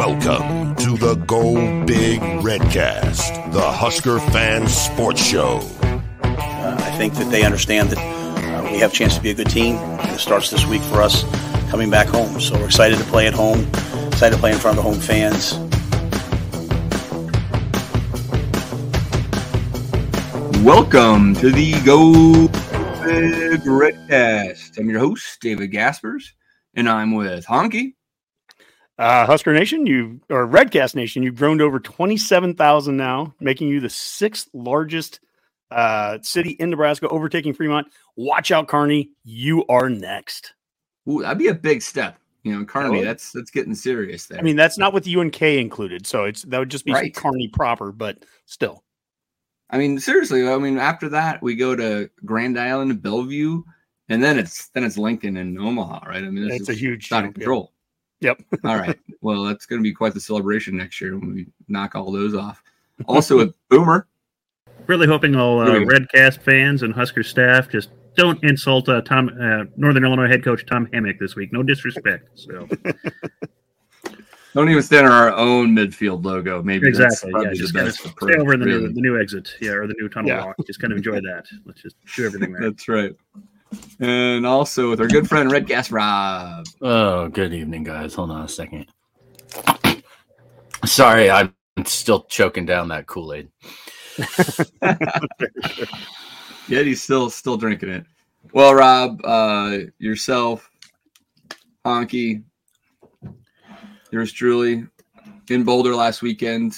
Welcome to the Go Big Redcast, the Husker Fan Sports Show. I think that they understand that we have a chance to be a good team. It starts this week for us coming back home. So we're excited to play at home, excited to play in front of the home fans. Welcome to the Go Big Redcast. I'm your host, David Gaspers, and I'm with Honky. Husker Nation, Redcast Nation, you've grown to over 27,000 now, making you the sixth largest city in Nebraska, overtaking Fremont. Watch out, Kearney. You are next. Ooh, that'd be a big step. You know, Kearney, that's getting serious there. I mean, that's not with UNK included, so that would just be right. Kearney proper, but still. I mean, seriously, after that, we go to Grand Island and Bellevue, and then it's Lincoln and Omaha, right? I mean, it's a huge out of control. Yep. All right. Well, that's going to be quite the celebration next year when we knock all those off. Also with Boomer. Really hoping all Redcast fans and Husker staff just don't insult Northern Illinois head coach Tom Hammock this week. No disrespect. So don't even stand on our own midfield logo. Maybe exactly. That's just the best stay over in the new exit, or the new tunnel walk. Just kind of enjoy that. Let's just do everything there. That's right. And also with our good friend Redcast Rob. Oh, good evening, guys. Hold on a second. Sorry, I'm still choking down that Kool-Aid. Yeah, he's still drinking it. Well, Rob, yourself, Honky, yours truly, in Boulder last weekend.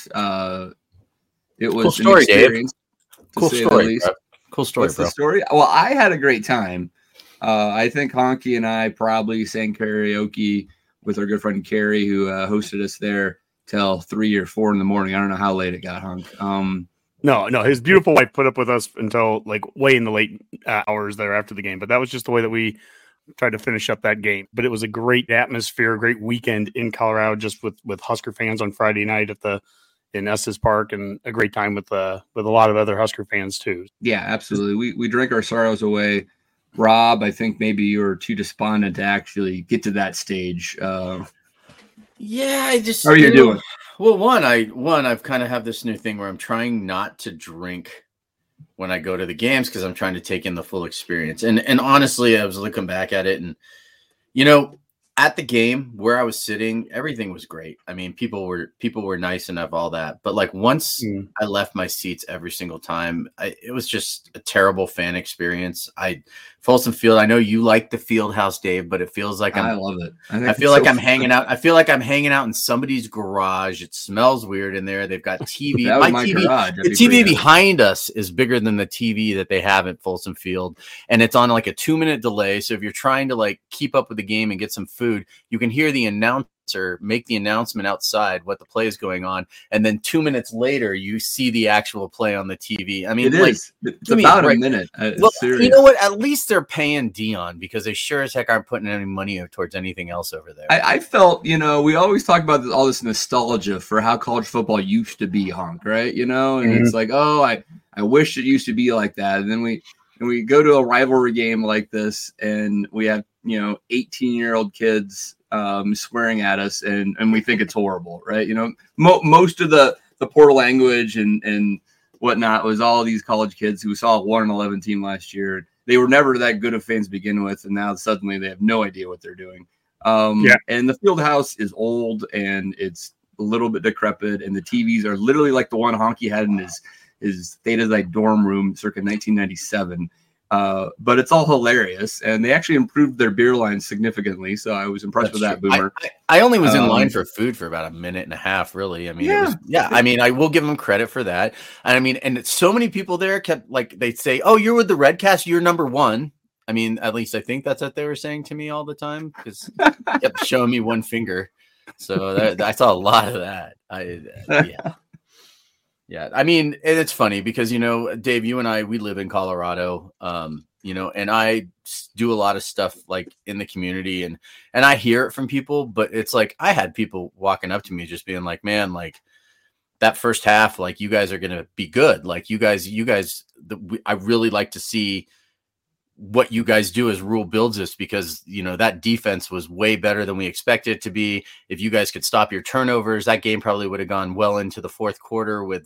It was cool story, an experience. Cool story, bro. Cool story, What's the story? Well, I had a great time. I think Honky and I probably sang karaoke with our good friend Carrie, who hosted us there till 3 or 4 in the morning. I don't know how late it got, Honk. No, his beautiful wife put up with us until like way in the late hours there after the game. But that was just the way that we tried to finish up that game. But it was a great atmosphere, great weekend in Colorado, just with Husker fans on Friday night in Estes Park, and a great time with a lot of other Husker fans too. Yeah, absolutely. We drank our sorrows away. Rob, I think maybe you were too despondent to actually get to that stage. Yeah, I just. How are you doing? Well, I've kind of have this new thing where I'm trying not to drink when I go to the games because I'm trying to take in the full experience. And honestly, I was looking back at it, and at the game where I was sitting, everything was great. I mean, people were nice enough, all that. But like once I left my seats every single time, it was just a terrible fan experience. Folsom Field, I know you like the field house, Dave, but it feels like I love it. I feel like I'm hanging out. I feel like I'm hanging out in somebody's garage. It smells weird in there. They've got TV. That was my garage. The TV behind us is bigger than the TV that they have at Folsom Field, and it's on like a 2-minute delay. So if you're trying to like keep up with the game and get some food, you can hear the announcer make the announcement outside what the play is going on, and then 2 minutes later you see the actual play on the TV. I mean, it's about a minute. Well, you know what? At least they're paying Dion, because they sure as heck aren't putting any money towards anything else over there. I felt, we always talk about all this nostalgia for how college football used to be, Honk, right? And it's like, oh, I wish it used to be like that. And then we go to a rivalry game like this, and we have 18-year-old kids swearing at us, and we think it's horrible, right? Most of the portal language and whatnot was all these college kids who saw a 1-11 team last year. They were never that good of fans to begin with, and now suddenly they have no idea what they're doing. And the field house is old, and it's a little bit decrepit, and the TVs are literally like the one Honky had in his Theta dorm room circa 1997. But it's all hilarious, and they actually improved their beer line significantly. So I was impressed with that, Boomer. I only was in line for food for about a minute and a half, really. I mean, I mean, I will give them credit for that. And I mean, and so many people there kept they'd say, "Oh, you're with the Redcast, you're number one." I mean, at least I think that's what they were saying to me all the time, because they kept showing me one finger. So I saw a lot of that. Yeah, I mean, and it's funny because, Dave, you and I, we live in Colorado, and I do a lot of stuff like in the community, and I hear it from people, but it's like I had people walking up to me just being like, man, like that first half, like you guys are going to be good. Like you guys, I really like to see what you guys do as Rule builds this, because, that defense was way better than we expected it to be. If you guys could stop your turnovers, that game probably would have gone well into the fourth quarter with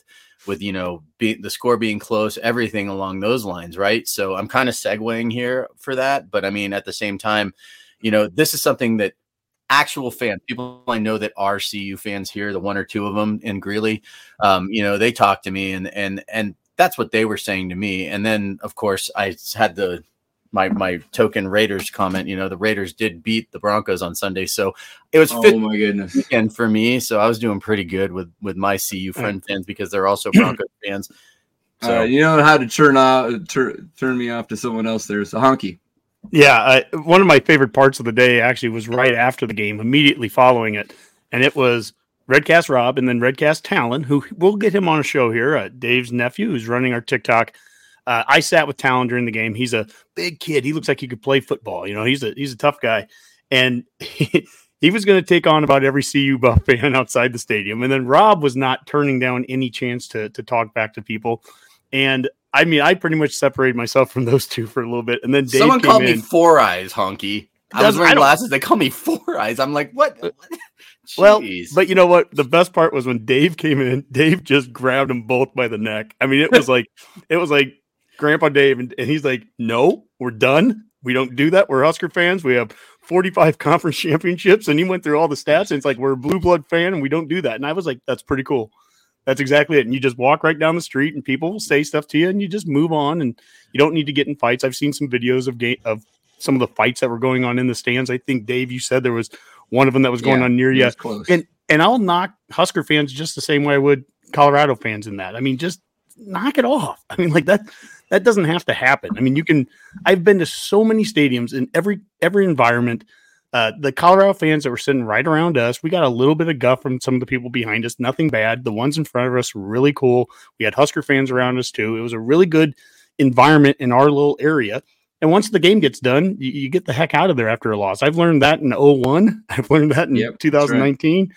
the score being close, everything along those lines. Right. So I'm kind of segueing here for that. But I mean, at the same time, this is something that actual fans, people I know that are CU fans here, the one or two of them in Greeley, they talk to me and that's what they were saying to me. And then of course I had my token Raiders comment. The Raiders did beat the Broncos on Sunday, so it was my goodness weekend for me. So I was doing pretty good with my CU friend fans because they're also Broncos fans. So you know how to turn me off to someone else. There's a Honky. Yeah, one of my favorite parts of the day actually was right after the game, immediately following it, and it was Redcast Rob and then Redcast Talon, who we'll get him on a show here. Dave's nephew, who's running our TikTok. I sat with Talon during the game. He's a big kid. He looks like he could play football. He's a tough guy, and he was going to take on about every CU Buff fan outside the stadium. And then Rob was not turning down any chance to talk back to people. And I mean, I pretty much separated myself from those two for a little bit. And then Dave someone called me Four Eyes, Honky. I was wearing glasses. They call me Four Eyes. I'm like, what? Well, but you know what? The best part was when Dave came in. Dave just grabbed them both by the neck. I mean, it was like Grandpa Dave, and he's like, "No, we're done. We don't do that. We're Husker fans. We have 45 conference championships." And he went through all the stats, and it's like, we're a blue blood fan, and we don't do that. And I was like, "That's pretty cool. That's exactly it." And you just walk right down the street, and people will say stuff to you, and you just move on, and you don't need to get in fights. I've seen some videos of some of the fights that were going on in the stands. I think, Dave, you said there was one of them that was going on near you. And I'll knock Husker fans just the same way I would Colorado fans in that. I mean, just knock it off. I mean, like that doesn't have to happen. I mean, I've been to so many stadiums in every environment. The Colorado fans that were sitting right around us, we got a little bit of guff from some of the people behind us, nothing bad. The ones in front of us were really cool. We had Husker fans around us too. It was a really good environment in our little area. And once the game gets done, you get the heck out of there after a loss. I've learned that in 2001. I've learned that in 2019.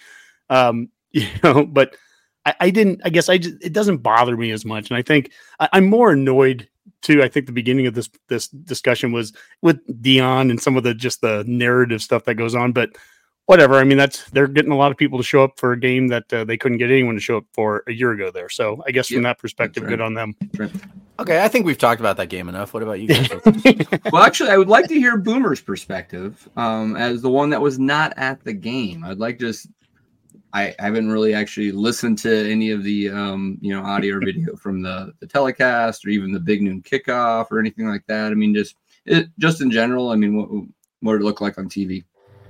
Right. But I didn't, I guess it doesn't bother me as much. And I think I'm more annoyed too. I think the beginning of this discussion was with Deion and some of the narrative stuff that goes on, but whatever. I mean, they're getting a lot of people to show up for a game that they couldn't get anyone to show up for a year ago there. So I guess from that perspective, good on them. Right. Okay, I think we've talked about that game enough. What about you guys? Well, actually, I would like to hear Boomer's perspective as the one that was not at the game. I'd like I haven't really actually listened to any of the audio or video from the telecast or even the Big Noon kickoff or anything like that. I mean, just in general. I mean, what did it look like on TV?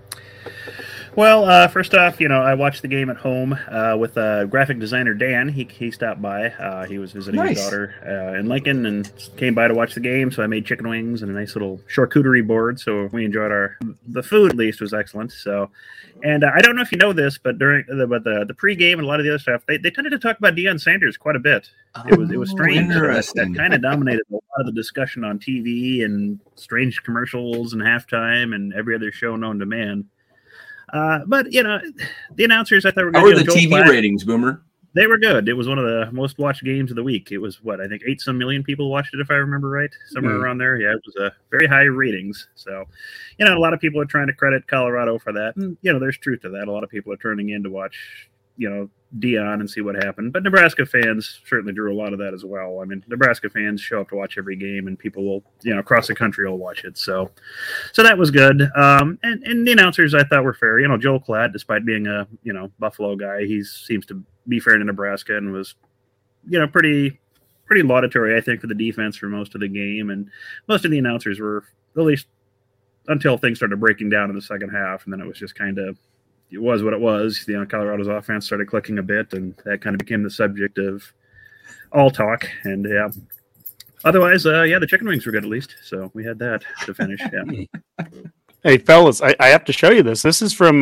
Well, first off, I watched the game at home with graphic designer Dan. He stopped by. He was visiting his daughter in Lincoln and came by to watch the game. So I made chicken wings and a nice little charcuterie board. So we enjoyed the food, at least, was excellent. So, and I don't know if you know this, but during the pregame and a lot of the other stuff, they tended to talk about Deion Sanders quite a bit. It was strange. That kind of dominated a lot of the discussion on TV and strange commercials and halftime and every other show known to man. But the announcers, I thought were good. How were the TV ratings, Boomer? They were good. It was one of the most watched games of the week. It was I think 8-some million people watched it, if I remember right, somewhere around there. Yeah, it was a very high ratings. So, a lot of people are trying to credit Colorado for that, and there's truth to that. A lot of people are turning in to watch, Deion and see what happened. But Nebraska fans certainly drew a lot of that as well. I mean, Nebraska fans show up to watch every game, and people will, across the country will watch it. So that was good. And the announcers I thought were fair. Joel Klatt, despite being a Buffalo guy, he seems to be fair to Nebraska and was pretty laudatory, I think, for the defense for most of the game. And most of the announcers were, at least until things started breaking down in the second half, and then it was just kind of. It was what it was. Colorado's offense started clicking a bit, and that kind of became the subject of all talk. And otherwise, the chicken wings were good at least. So we had that to finish. Yeah. Hey, fellas, I have to show you this. This is from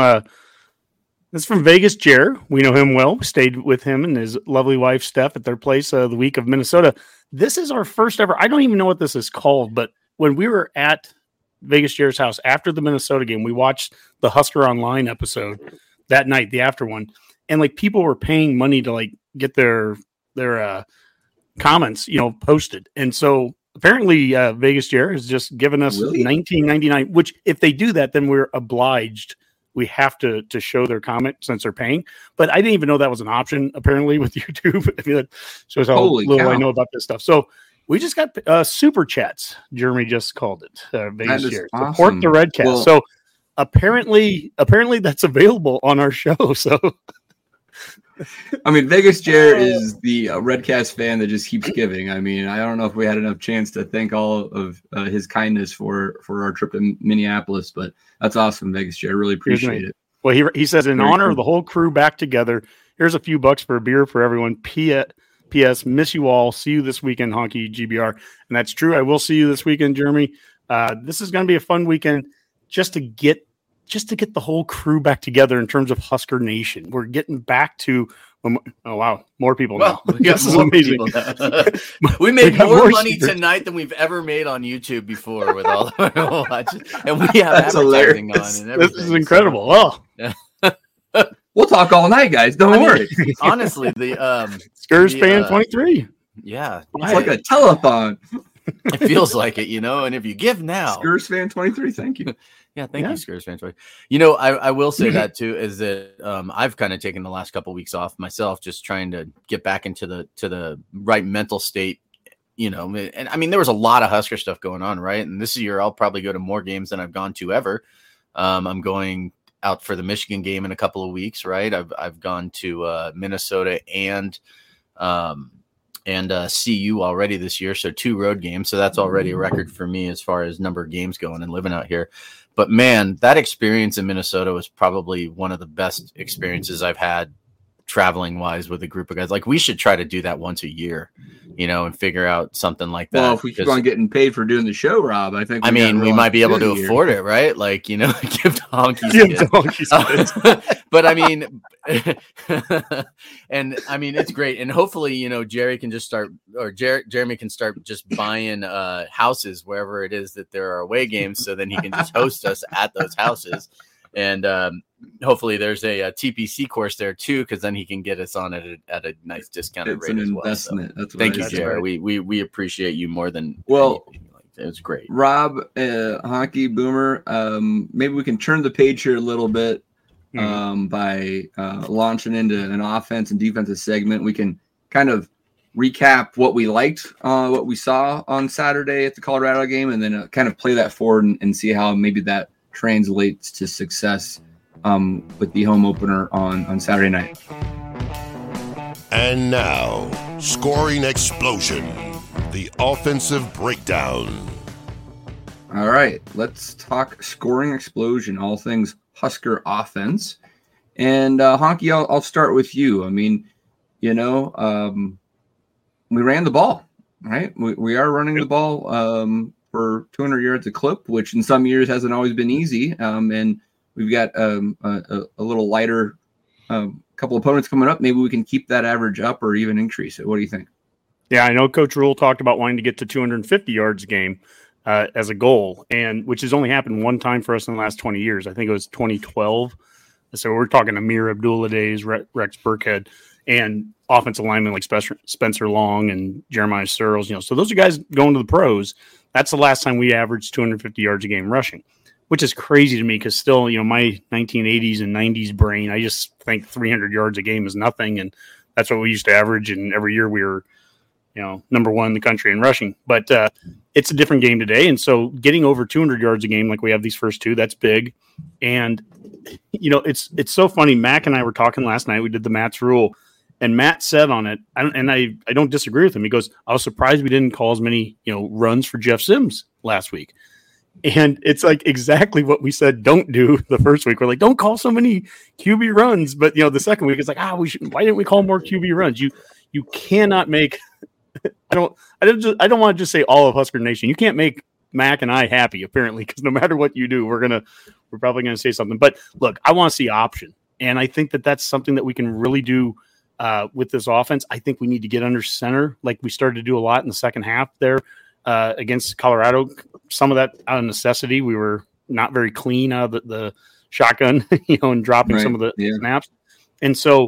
Vegas Jer. We know him well. We stayed with him and his lovely wife Steph at their place the week of Minnesota. This is our first ever. I don't even know what this is called, but when we were at Vegas Jer's house after the Minnesota game, we watched the Husker Online episode that night, the after one, and people were paying money to get their comments posted. And so apparently Vegas Jair has just given us $19.99, which if they do that, then we're obliged. We have to show their comment since they're paying. But I didn't even know that was an option, apparently, with YouTube. I mean, that shows how little I know about this stuff. So we just got super chats. Jeremy just called it. Vegas Jair. Awesome. Support the Redcast. Well, so apparently that's available on our show. So I mean, Vegas Jair is the Redcast fan that just keeps giving. I mean, I don't know if we had enough chance to thank all of his kindness for our trip to Minneapolis, but that's awesome, Vegas Jair. Really appreciate it. Well, he says, in honor of the whole crew back together, here's a few bucks for a beer for everyone. P.S. Miss you all. See you this weekend, Honky GBR. And that's true. I will see you this weekend, Jeremy. This is going to be a fun weekend just to get the whole crew back together in terms of Husker Nation. We're getting back to, oh wow, more people now. This is amazing. We made more money tonight than we've ever made on YouTube before with all of our watches, and we have advertising on and everything. This is incredible. We'll talk all night, guys. Don't worry. Honestly, the Skurs fan 23. Yeah, it's like a telethon. It feels like it, and if you give now, Skurs fan 23. Thank you. Yeah, thank you, Skurs fan 23. I will say that too, is that I've kind of taken the last couple of weeks off myself, just trying to get back into the right mental state. And I mean, there was a lot of Husker stuff going on, right? And this year, I'll probably go to more games than I've gone to ever. I'm going out for the Michigan game in a couple of weeks, right? I've gone to Minnesota and CU already this year, so 2 road games. So that's already a record for me as far as number of games going and living out here. But man, that experience in Minnesota was probably one of the best experiences I've had traveling wise with a group of guys. Like, we should try to do that once a year, and figure out something like that. Well, if we keep on getting paid for doing the show, Rob, I think we might be able to afford it, right? Like, give the honkies. But I mean, and I mean, it's great. And hopefully, Jeremy can start just buying houses wherever it is that there are away games. So then he can just host us at those houses. And hopefully there's a TPC course there too, because then he can get us on at a nice discounted rate as well. So, thank you, Jared. We appreciate you more than anything. It was great. Rob, Hockey Boomer, maybe we can turn the page here a little bit by launching into an offense and defensive segment. We can kind of recap what we liked, what we saw on Saturday at the Colorado game, and then kind of play that forward and see how maybe that translates to success with the home opener on Saturday night. And now, Scoring Explosion, the offensive breakdown. All right, let's talk Scoring Explosion, all things Husker offense. And Honky, I'll start with you. I mean, we ran the ball, right? We are running the ball for 200 yards a clip, which in some years hasn't always been easy. And we've got a little lighter couple opponents coming up. Maybe we can keep that average up or even increase it. What do you think? Yeah, I know Coach Rule talked about wanting to get to 250 yards a game as a goal, and which has only happened one time for us in the last 20 years. I think it was 2012. So we're talking Amir Abdullah days, Rex Burkhead, and offensive linemen like Spencer Long and Jeremiah Searles. So those are guys going to the pros. That's the last time we averaged 250 yards a game rushing, which is crazy to me because still, my 1980s and 90s brain, I just think 300 yards a game is nothing. And that's what we used to average. And every year we were, number 1 in the country in rushing. But it's a different game today. And so getting over 200 yards a game like we have these first 2, that's big. And, it's so funny. Mac and I were talking last night. We did the Matt's Rule. And Matt said on it, I don't disagree with him. He goes, I was surprised we didn't call as many, runs for Jeff Sims last week. And it's like exactly what we said don't do the first week. We're like, don't call so many QB runs. But, the second week, it's like, why didn't we call more QB runs? You cannot make – I don't want to just say all of Husker Nation. You can't make Mac and I happy, apparently, because no matter what you do, we're probably going to say something. But, look, I want to see option. And I think that that's something that we can really do with this offense. I think we need to get under center like we started to do a lot in the second half there against Colorado. Some of that out of necessity. We were not very clean out of the shotgun, and dropping some of the snaps. And so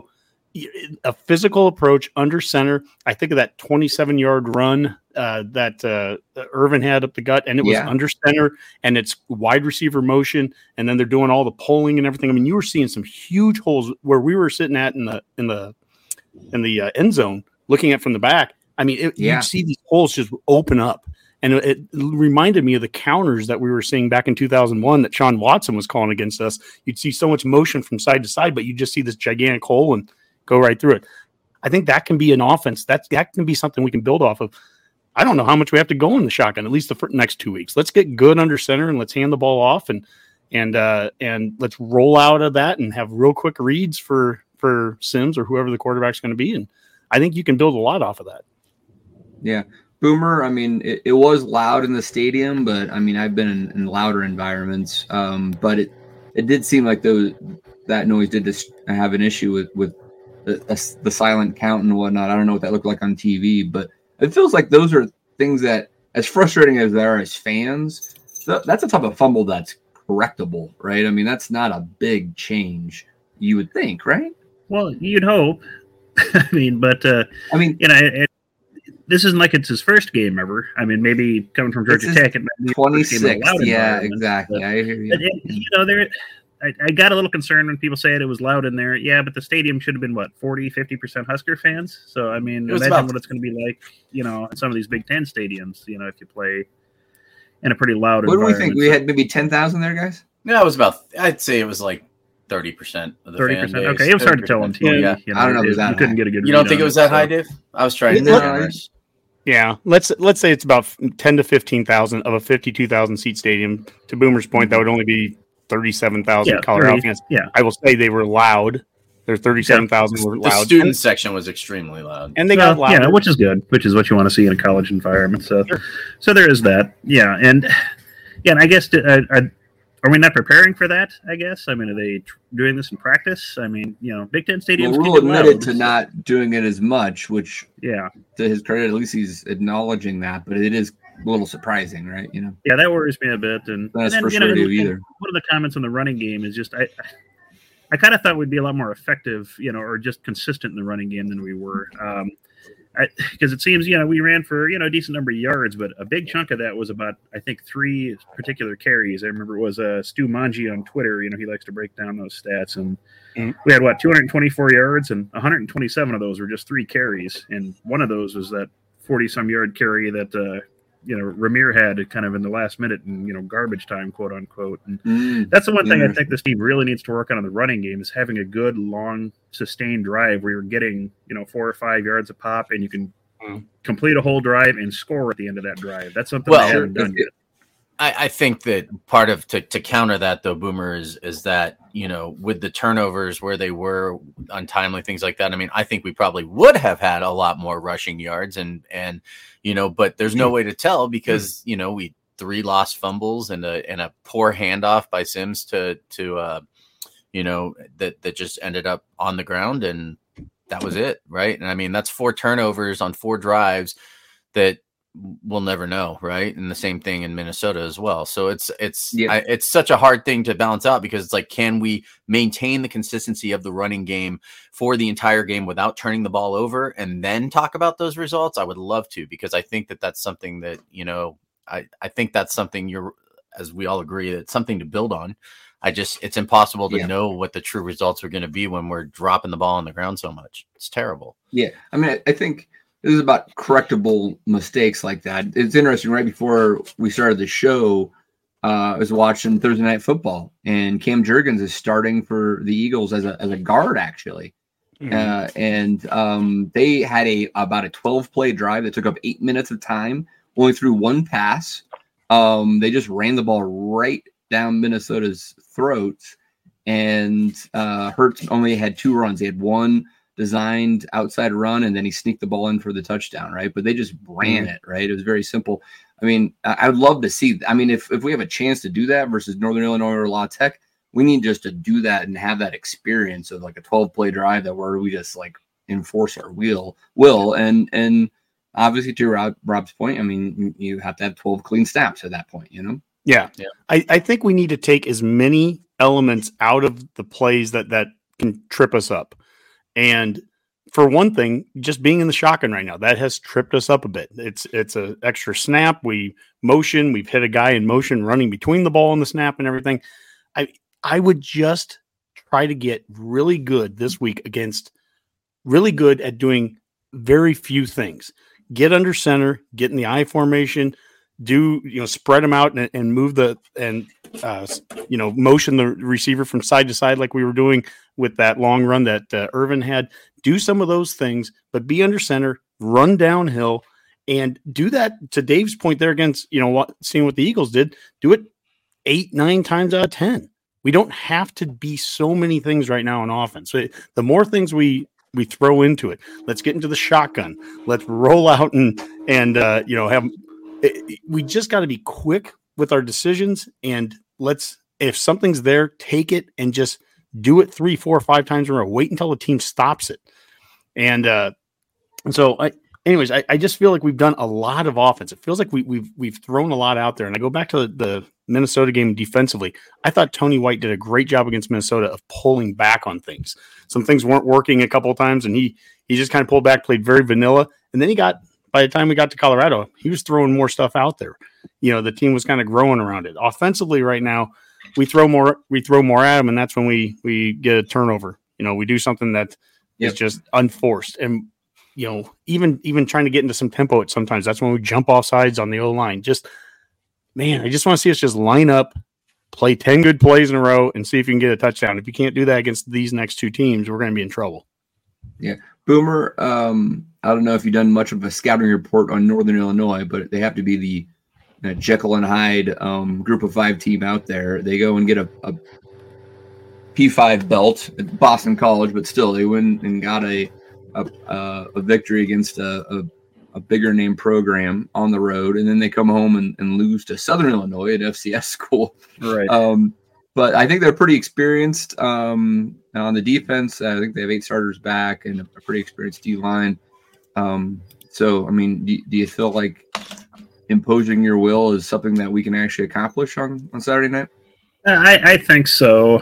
a physical approach under center. I think of that 27-yard run that Irvin had up the gut, and it was under center, and it's wide receiver motion, and then they're doing all the polling and everything. I mean, you were seeing some huge holes where we were sitting at in the end zone, looking at from the back. I mean, you'd see these holes just open up. And it reminded me of the counters that we were seeing back in 2001 that Sean Watson was calling against us. You'd see so much motion from side to side, but you just see this gigantic hole and go right through it. I think that can be an offense. That can be something we can build off of. I don't know how much we have to go in the shotgun, at least the next 2 weeks. Let's get good under center and let's hand the ball off and let's roll out of that and have real quick reads for Sims or whoever the quarterback's going to be. And I think you can build a lot off of that. Yeah. Boomer, I mean, it was loud in the stadium, but I mean, I've been in louder environments. But it did seem like that noise did have an issue with the silent count and whatnot. I don't know what that looked like on TV, but it feels like those are things that, as frustrating as they are as fans, that's a type of fumble that's correctable, right? I mean, that's not a big change, you would think, right? Well, you'd hope. I mean, this isn't like it's his first game ever. I mean, maybe coming from Georgia Tech, it might be 26. Yeah, exactly. I hear you. I got a little concerned when people said it was loud in there. Yeah, but the stadium should have been, 40-50% Husker fans? So, I mean, imagine what it's going to be like, in some of these Big Ten stadiums, if you play in a pretty loud environment. What do we think? We had maybe 10,000 there, guys? No, I'd say it was like 30% of the 30%. Fan base. Okay, it was hard to tell on TV. Yeah. I don't know if it was that high. Couldn't get a good You don't think it was that high, Dave? I was trying to Yeah, let's say it's about 10 to 15,000 of a 52,000 seat stadium. To Boomer's point, that would only be 37,000 Colorado fans. Yeah, I will say they were loud. Their 37,000 were loud. The student section was extremely loud, and they got loud. Yeah, which is good. Which is what you want to see in a college environment. So, so there is that. Yeah, and I guess are we not preparing for that? I guess. I mean, are they doing this in practice? I mean, Big Ten stadiums. Well, Rhule admitted to not doing it as much, which, to his credit, at least he's acknowledging that. But it is a little surprising, right? Yeah, that worries me a bit. And that's then, for sure either. One of the comments on the running game is just I kind of thought we'd be a lot more effective, or just consistent in the running game than we were. Because it seems, we ran for, a decent number of yards, but a big chunk of that was about, I think, 3 particular carries. I remember it was Stu Manji on Twitter. He likes to break down those stats. And we had, 224 yards, and 127 of those were just 3 carries. And one of those was that 40-some yard carry that, Ramir had kind of in the last minute and, garbage time, quote unquote. And that's the one thing I think this team really needs to work on in the running game is having a good, long, sustained drive where you're getting, 4 or 5 yards a pop and you can complete a whole drive and score at the end of that drive. That's something they haven't done yet. I think that part of to counter that though, Boomer, is that, with the turnovers where they were untimely, things like that. I mean, I think we probably would have had a lot more rushing yards and but there's no way to tell because, we 3 lost fumbles and a poor handoff by Sims to that just ended up on the ground and that was it. Right. And I mean, that's 4 turnovers on 4 drives that we'll never know, right? And the same thing in Minnesota as well. So it's such a hard thing to balance out because it's like, can we maintain the consistency of the running game for the entire game without turning the ball over and then talk about those results? I would love to, because I think that that's something that, I think that's something as we all agree, that's something to build on. It's impossible to know what the true results are going to be when we're dropping the ball on the ground so much. It's terrible. Yeah. I mean, I think this is about correctable mistakes like that. It's interesting. Right before we started the show, I was watching Thursday Night Football, and Cam Jurgens is starting for the Eagles as a guard, actually. And they had about a 12-play drive that took up 8 minutes of time, only threw 1 pass. They just ran the ball right down Minnesota's throats, and Hurts only had 2 runs. They had 1 designed outside run, and then he sneaked the ball in for the touchdown, right? But they just ran it, right? It was very simple. I mean, I would love to see. I mean, if we have a chance to do that versus Northern Illinois or La Tech, we need just to do that and have that experience of like a 12-play drive that where we just like enforce our will. And obviously to Rob's point, I mean, you have to have 12 clean snaps at that point, Yeah. I think we need to take as many elements out of the plays that can trip us up. And for one thing, just being in the shotgun right now, that has tripped us up a bit. It's an extra snap. We've hit a guy in motion running between the ball and the snap and everything. I would just try to get really good this week really good at doing very few things. Get under center, get in the I formation, spread them out and move motion the receiver from side to side like we were doing with that long run that Irvin had. Do some of those things, but be under center, run downhill, and do that to Dave's point there against, seeing what the Eagles did. Do it 8-9 times out of 10. We don't have to be so many things right now on offense. So the more things we throw into it, let's get into the shotgun. Let's roll out and we just got to be quick with our decisions, and if something's there, take it and just do it 3, 4, 5 times in a row. Wait until the team stops it. And so I just feel like we've done a lot of offense. It feels like we've thrown a lot out there. And I go back to the Minnesota game defensively. I thought Tony White did a great job against Minnesota of pulling back on things. Some things weren't working a couple of times, and he just kind of pulled back, played very vanilla. And then by the time we got to Colorado, he was throwing more stuff out there. The team was kind of growing around it. Offensively right now, we throw more at him, and that's when we get a turnover. We do something that is just unforced. And even trying to get into some tempo at sometimes, that's when we jump off sides on the O-line. I just want to see us just line up, play 10 good plays in a row, and see if you can get a touchdown. If you can't do that against these next two teams, we're going to be in trouble. Yeah. Boomer, I don't know if you've done much of a scouting report on Northern Illinois, but they have to be the Jekyll and Hyde group of 5 team out there. They go and get a P5 belt at Boston College, but still they went and got a victory against a bigger name program on the road, and then they come home and lose to Southern Illinois at FCS school. Right. But I think they're pretty experienced on the defense. I think they have 8 starters back and a pretty experienced D-line. So, I mean, do you feel like imposing your will is something that we can actually accomplish on Saturday night? I think so.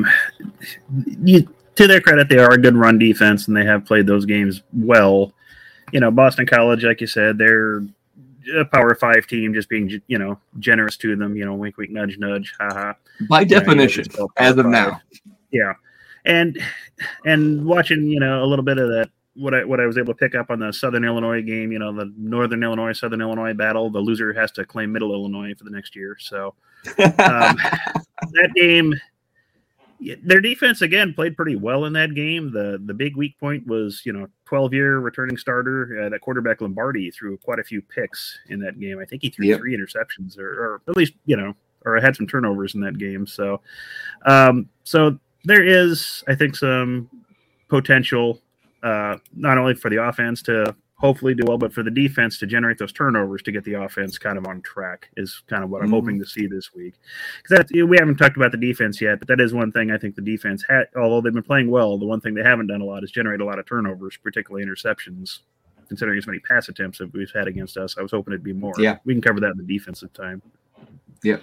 To their credit, they are a good run defense, and they have played those games well. Boston College, like you said, they're a Power 5 team, just being, generous to them. Wink, wink, nudge, nudge, haha. By definition, as of now. Yeah, and watching, a little bit of that. What I was able to pick up on the Southern Illinois game, the Northern Illinois, Southern Illinois battle, the loser has to claim Middle Illinois for the next year. So that game, their defense again played pretty well in that game. The big weak point was 12-year returning starter, that quarterback Lombardi threw quite a few picks in that game. I think he threw 3 interceptions, or at least or had some turnovers in that game. So so there is, I think, some potential. Not only for the offense to hopefully do well, but for the defense to generate those turnovers to get the offense kind of on track is kind of what I'm hoping to see this week. Because we haven't talked about the defense yet, but that is one thing I think the defense had, although they've been playing well, the one thing they haven't done a lot is generate a lot of turnovers, particularly interceptions, considering as many pass attempts that we've had against us. I was hoping it'd be more. Yeah. We can cover that in the defensive time. Yep.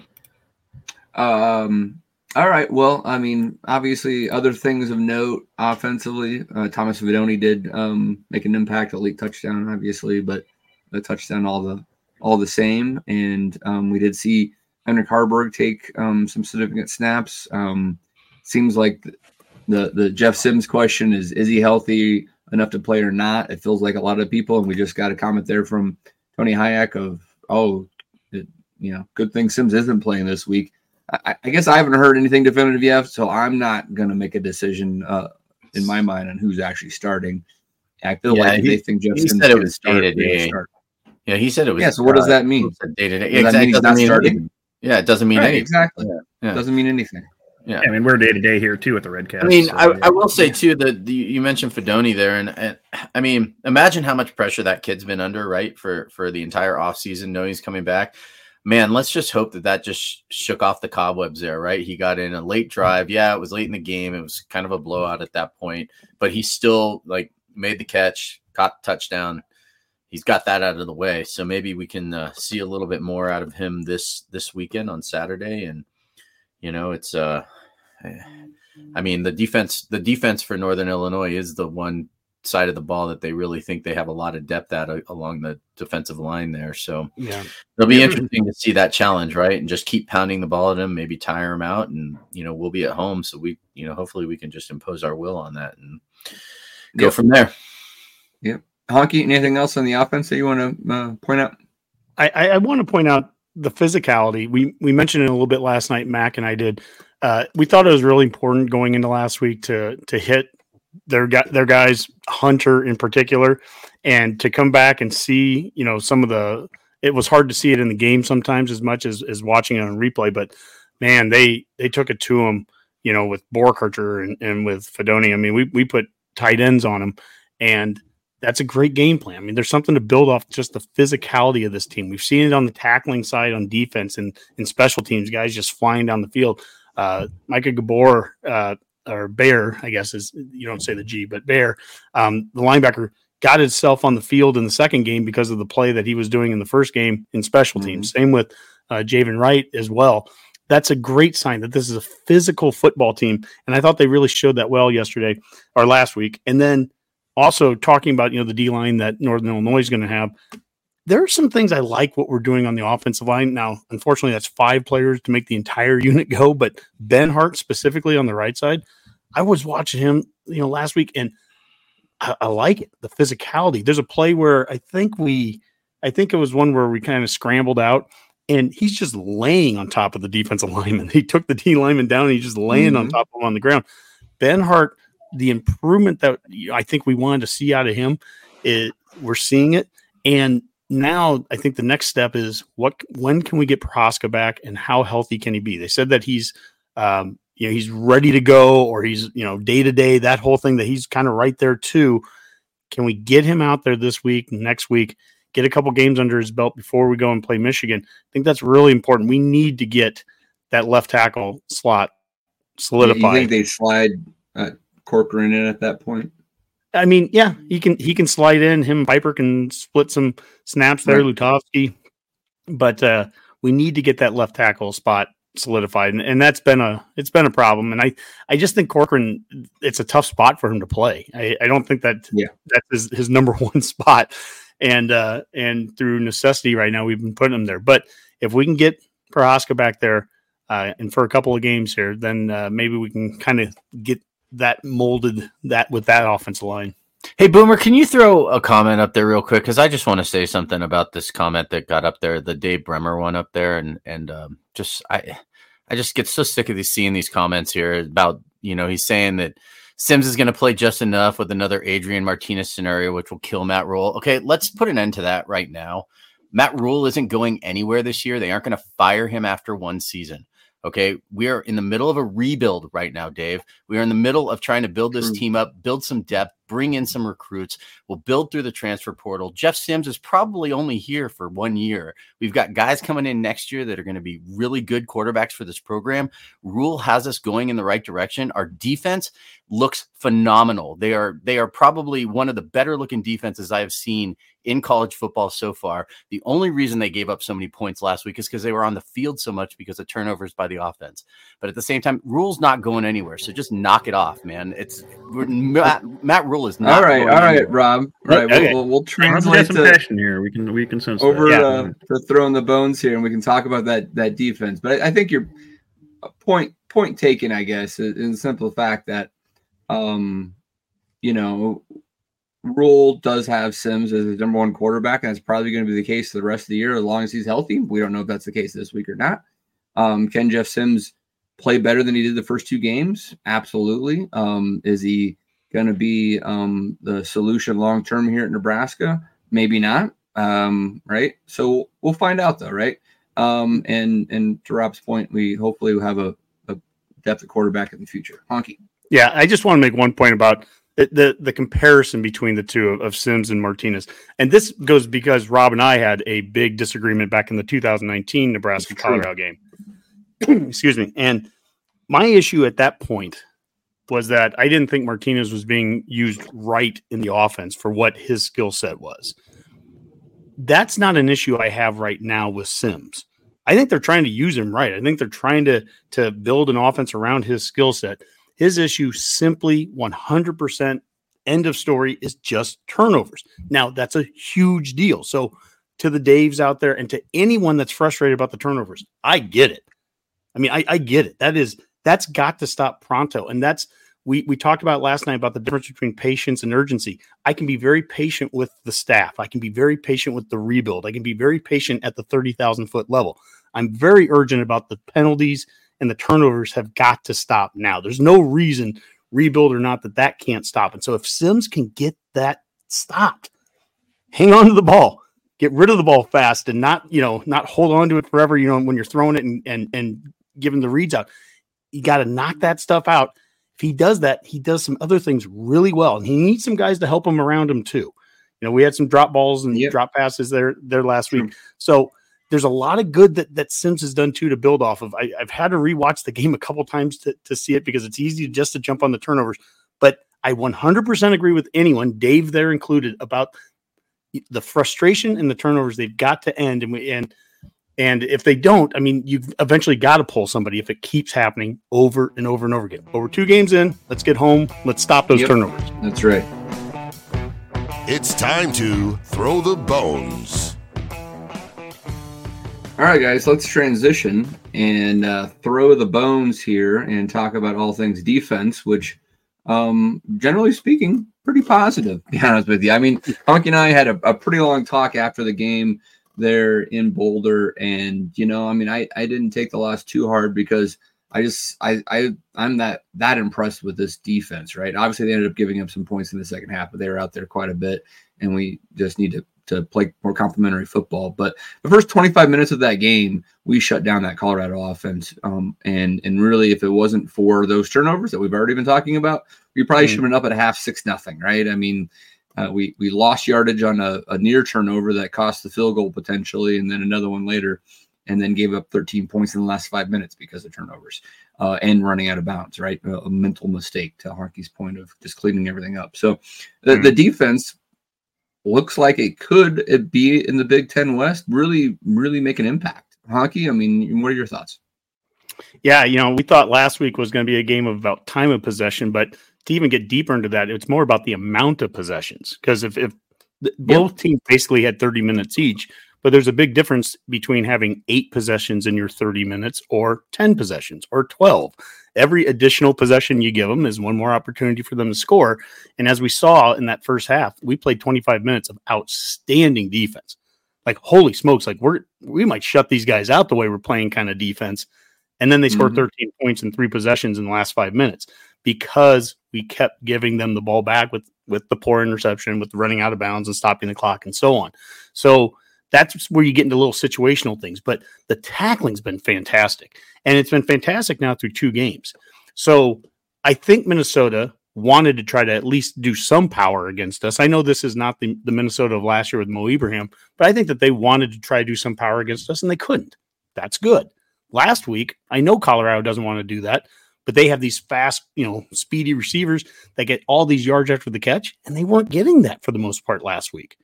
All right. Well, I mean, obviously, other things of note offensively, Thomas Vidoni did make an impact, a late touchdown, obviously, but a touchdown all the same. And we did see Henrik Harburg take some significant snaps. Seems like the Jeff Sims question is he healthy enough to play or not? It feels like a lot of people, and we just got a comment there from Tony Hayek of, good thing Sims isn't playing this week. I guess I haven't heard anything definitive yet, so I'm not going to make a decision in my mind on who's actually starting. I feel like they think Jeff Sims said it was day-to-day. Yeah, he said it was. Yeah, so what does that mean? Day-to-day. Does that mean he's not starting? Yeah, it doesn't mean anything. Exactly. Yeah. It doesn't mean anything. Yeah, I mean, we're day-to-day here, too, at the Redcast. I mean, I will say, too, that you mentioned Fedoni there, and I mean, imagine how much pressure that kid's been under, right, for the entire offseason, knowing he's coming back. Man, let's just hope that just shook off the cobwebs there, right? He got in a late drive. Yeah, it was late in the game. It was kind of a blowout at that point, but he still made the catch, caught the touchdown. He's got that out of the way. So maybe we can see a little bit more out of him this weekend on Saturday. And, it's I mean, the defense for Northern Illinois is the one side of the ball that they really think they have a lot of depth at along the defensive line there. So it'll be interesting to see that challenge, right? And just keep pounding the ball at them, maybe tire them out, and we'll be at home, so we hopefully we can just impose our will on that and go from there. Yep. Honky, anything else on the offense that you want to point out? I want to point out the physicality. We mentioned it a little bit last night. Mac and I did. We thought it was really important going into last week to hit their guys, Hunter in particular, and to come back and see, some of the. It was hard to see it in the game sometimes as much as watching it on replay, but man, they took it to him, with Borkarter and with Fedoni. I mean, we put tight ends on him, and that's a great game plan. I mean, there's something to build off just the physicality of this team. We've seen it on the tackling side on defense and in special teams, guys just flying down the field. Micah Gabor, or Bear, I guess you don't say the G, but Bear, the linebacker, got himself on the field in the second game because of the play that he was doing in the first game in special teams. Same with Javen Wright as well. That's a great sign that this is a physical football team. And I thought they really showed that well yesterday or last week. And then also talking about, the D-line that Northern Illinois is going to have, there are some things I like what we're doing on the offensive line. Now, unfortunately, that's 5 players to make the entire unit go, but Ben Hart specifically on the right side, I was watching him, last week, and I like it, the physicality. There's a play where I think it was one where we kind of scrambled out, and he's just laying on top of the defensive lineman. He took the D lineman down, and he's just laying on top of him on the ground. Ben Hart, the improvement that I think we wanted to see out of him, we're seeing it. And now I think the next step is when can we get Prohaska back, and how healthy can he be? They said that he's he's ready to go, or he's day to day, that whole thing, that he's kind of right there too. Can we get him out there this week, next week, get a couple games under his belt before we go and play Michigan? I think that's really important. We need to get that left tackle slot solidified. You think they slide Corcoran in at that point? I mean, yeah, he can slide in. Him and Piper can split some snaps there, right. Lutovsky. But we need to get that left tackle spot solidified, and that's been a problem. And I just think Corcoran, it's a tough spot for him to play. I don't think that's his number one spot. And through necessity right now, we've been putting him there. But if we can get Prohaska back there and for a couple of games here, then maybe we can kind of get that molded that with that offensive line. Hey, Boomer, can you throw a comment up there real quick? Because I just want to say something about this comment that got up there, the Dave Bremer one up there, and I just get so sick of seeing these comments here about, he's saying that Sims is going to play just enough with another Adrian Martinez scenario, which will kill Matt Rule. Okay, let's put an end to that right now. Matt Rule isn't going anywhere this year. They aren't going to fire him after one season. Okay, we are in the middle of a rebuild right now, Dave. We are in the middle of trying to build this team up, build some depth, bring in some recruits. We'll build through the transfer portal. Jeff Sims is probably only here for 1 year. We've got guys coming in next year that are going to be really good quarterbacks for this program. Rule has us going in the right direction. Our defense looks phenomenal. They are probably one of the better looking defenses I have seen in college football so far. The only reason they gave up so many points last week is because they were on the field so much because of turnovers by the offense. But at the same time, Rule's not going anywhere. So just knock it off, man. Matt Rule is not. All right, Rob. All right, okay. we'll translate some passion here. We can sense over that. to throwing the bones here, and we can talk about that defense. But I think your point taken, I guess, in the simple fact that Rule does have Sims as his number one quarterback, and that's probably going to be the case for the rest of the year as long as he's healthy. We don't know if that's the case this week or not. Can Jeff Sims play better than he did the first 2 games? Absolutely. Is he going to be the solution long-term here at Nebraska? Maybe not. Right. So we'll find out though. Right. And to Rob's point, we hopefully will have a depth at quarterback in the future. Honky. Yeah. I just want to make one point about the comparison between the two of Sims and Martinez. And this goes because Rob and I had a big disagreement back in the 2019 Nebraska-Colorado game. Excuse me. And my issue at that point was that I didn't think Martinez was being used right in the offense for what his skill set was. That's not an issue I have right now with Sims. I think they're trying to use him right. I think they're trying to build an offense around his skill set. His issue simply 100% end of story is just turnovers. Now, that's a huge deal. So to the Daves out there and to anyone that's frustrated about the turnovers, I get it. I mean, I get it. That's got to stop pronto. And that's, we talked about last night about the difference between patience and urgency. I can be very patient with the staff. I can be very patient with the rebuild. I can be very patient at the 30,000 foot level. I'm very urgent about the penalties, and the turnovers have got to stop now. There's no reason, rebuild or not, that can't stop. And so if Sims can get that stopped, hang on to the ball, get rid of the ball fast, and not hold on to it forever, when you're throwing it and giving the reads out. You got to knock that stuff out. If he does that, he does some other things really well, and he needs some guys to help him around him too. We had some drop balls and drop passes there last week. So there's a lot of good that Sims has done too to build off of. I've had to rewatch the game a couple times to see it because it's easy just to jump on the turnovers. But I 100% agree with anyone, Dave there included, about the frustration and the turnovers. They've got to end, and if they don't, I mean, you've eventually got to pull somebody if it keeps happening over and over and over again. But we're 2 games in. Let's get home. Let's stop those turnovers. That's right. It's time to throw the bones. All right, guys, let's transition and throw the bones here and talk about all things defense, which, generally speaking, pretty positive, to be honest with you. I mean, Honky and I had a pretty long talk after the game there in Boulder, and I didn't take the loss too hard because I'm that impressed with this defense, right? Obviously, they ended up giving up some points in the second half, but they were out there quite a bit, and we just need to play more complimentary football. But the first 25 minutes of that game, we shut down that Colorado offense, and really, if it wasn't for those turnovers that we've already been talking about, we probably should have been up at a half 6-0, right? I mean, we lost yardage on a near turnover that cost the field goal potentially, and then another one later, and then gave up 13 points in the last 5 minutes because of turnovers and running out of bounds, right? A mental mistake, to Honky's point of just cleaning everything up. So the defense looks like it could be in the Big Ten West, really, really make an impact. Honky, I mean, what are your thoughts? Yeah, we thought last week was going to be a game of about time of possession, but to even get deeper into that, it's more about the amount of possessions. Because if both teams basically had 30 minutes each, but there's a big difference between having 8 possessions in your 30 minutes or 10 possessions or 12. Every additional possession you give them is one more opportunity for them to score. And as we saw in that first half, we played 25 minutes of outstanding defense. Like, holy smokes, like we might shut these guys out the way we're playing kind of defense. And then they scored 13 points in 3 possessions in the last 5 minutes because we kept giving them the ball back with the poor interception, with the running out of bounds and stopping the clock and so on. So that's where you get into little situational things. But the tackling's been fantastic. And it's been fantastic now through 2 games. So I think Minnesota wanted to try to at least do some power against us. I know this is not the Minnesota of last year with Mo Ibrahim, but I think that they wanted to try to do some power against us, and they couldn't. That's good. Last week, I know Colorado doesn't want to do that, but they have these fast, speedy receivers that get all these yards after the catch, and they weren't getting that for the most part last week.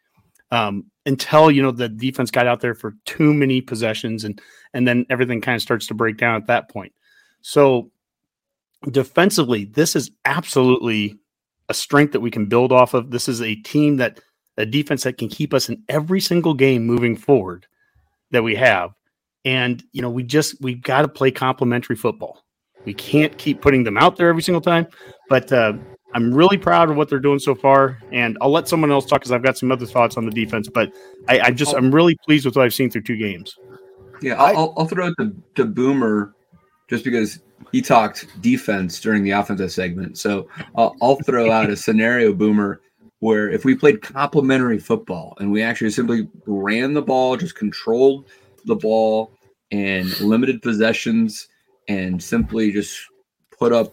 Until, the defense got out there for too many possessions, and then everything kind of starts to break down at that point. So defensively, this is absolutely a strength that we can build off of. This is a defense that can keep us in every single game moving forward that we have. And, we've got to play complementary football. We can't keep putting them out there every single time, but I'm really proud of what they're doing so far. And I'll let someone else talk because I've got some other thoughts on the defense, but I'm really pleased with what I've seen through 2 games. Yeah. I'll throw it to Boomer just because he talked defense during the offensive segment. So I'll throw out a scenario, Boomer, where if we played complementary football and we actually simply ran the ball, just controlled the ball and limited possessions and simply just put up,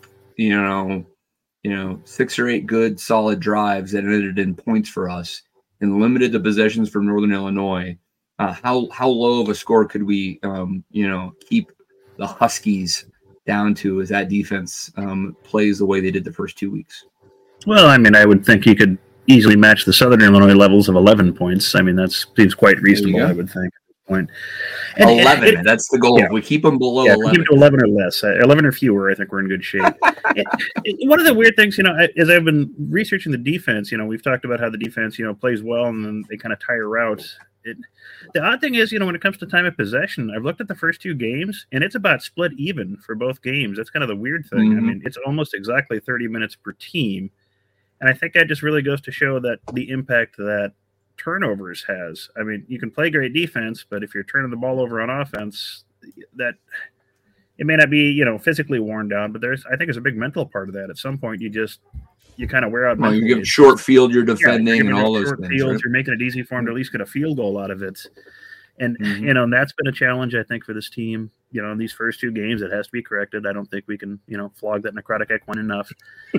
6 or 8 good solid drives that ended in points for us and limited the possessions for Northern Illinois, how low of a score could we, keep the Huskies down to as that defense plays the way they did the first 2 weeks? Well, I mean, I would think you could easily match the Southern Illinois levels of 11 points. I mean, that seems quite reasonable, I would think. point. 11. That's the goal. If we keep them below 11. Keep it to 11 or less. 11 or fewer, I think we're in good shape. One of the weird things, as I've been researching the defense, we've talked about how the defense, plays well and then they kind of tire out. The odd thing is, when it comes to time of possession, I've looked at the first 2 games, and it's about split even for both games. That's kind of the weird thing. Mm-hmm. I mean, it's almost exactly 30 minutes per team. And I think that just really goes to show that the impact that turnovers has. I mean, you can play great defense, but if you're turning the ball over on offense, that it may not be, physically worn down, but I think there's a big mental part of that. At some point, you kind of wear out. Well, you give short field, you're defending, and all those things. Fields, right? You're making it easy for them to at least get a field goal out of it. And, and that's been a challenge, I think, for this team. In these first 2 games, it has to be corrected. I don't think we can, flog that necrotic equine enough.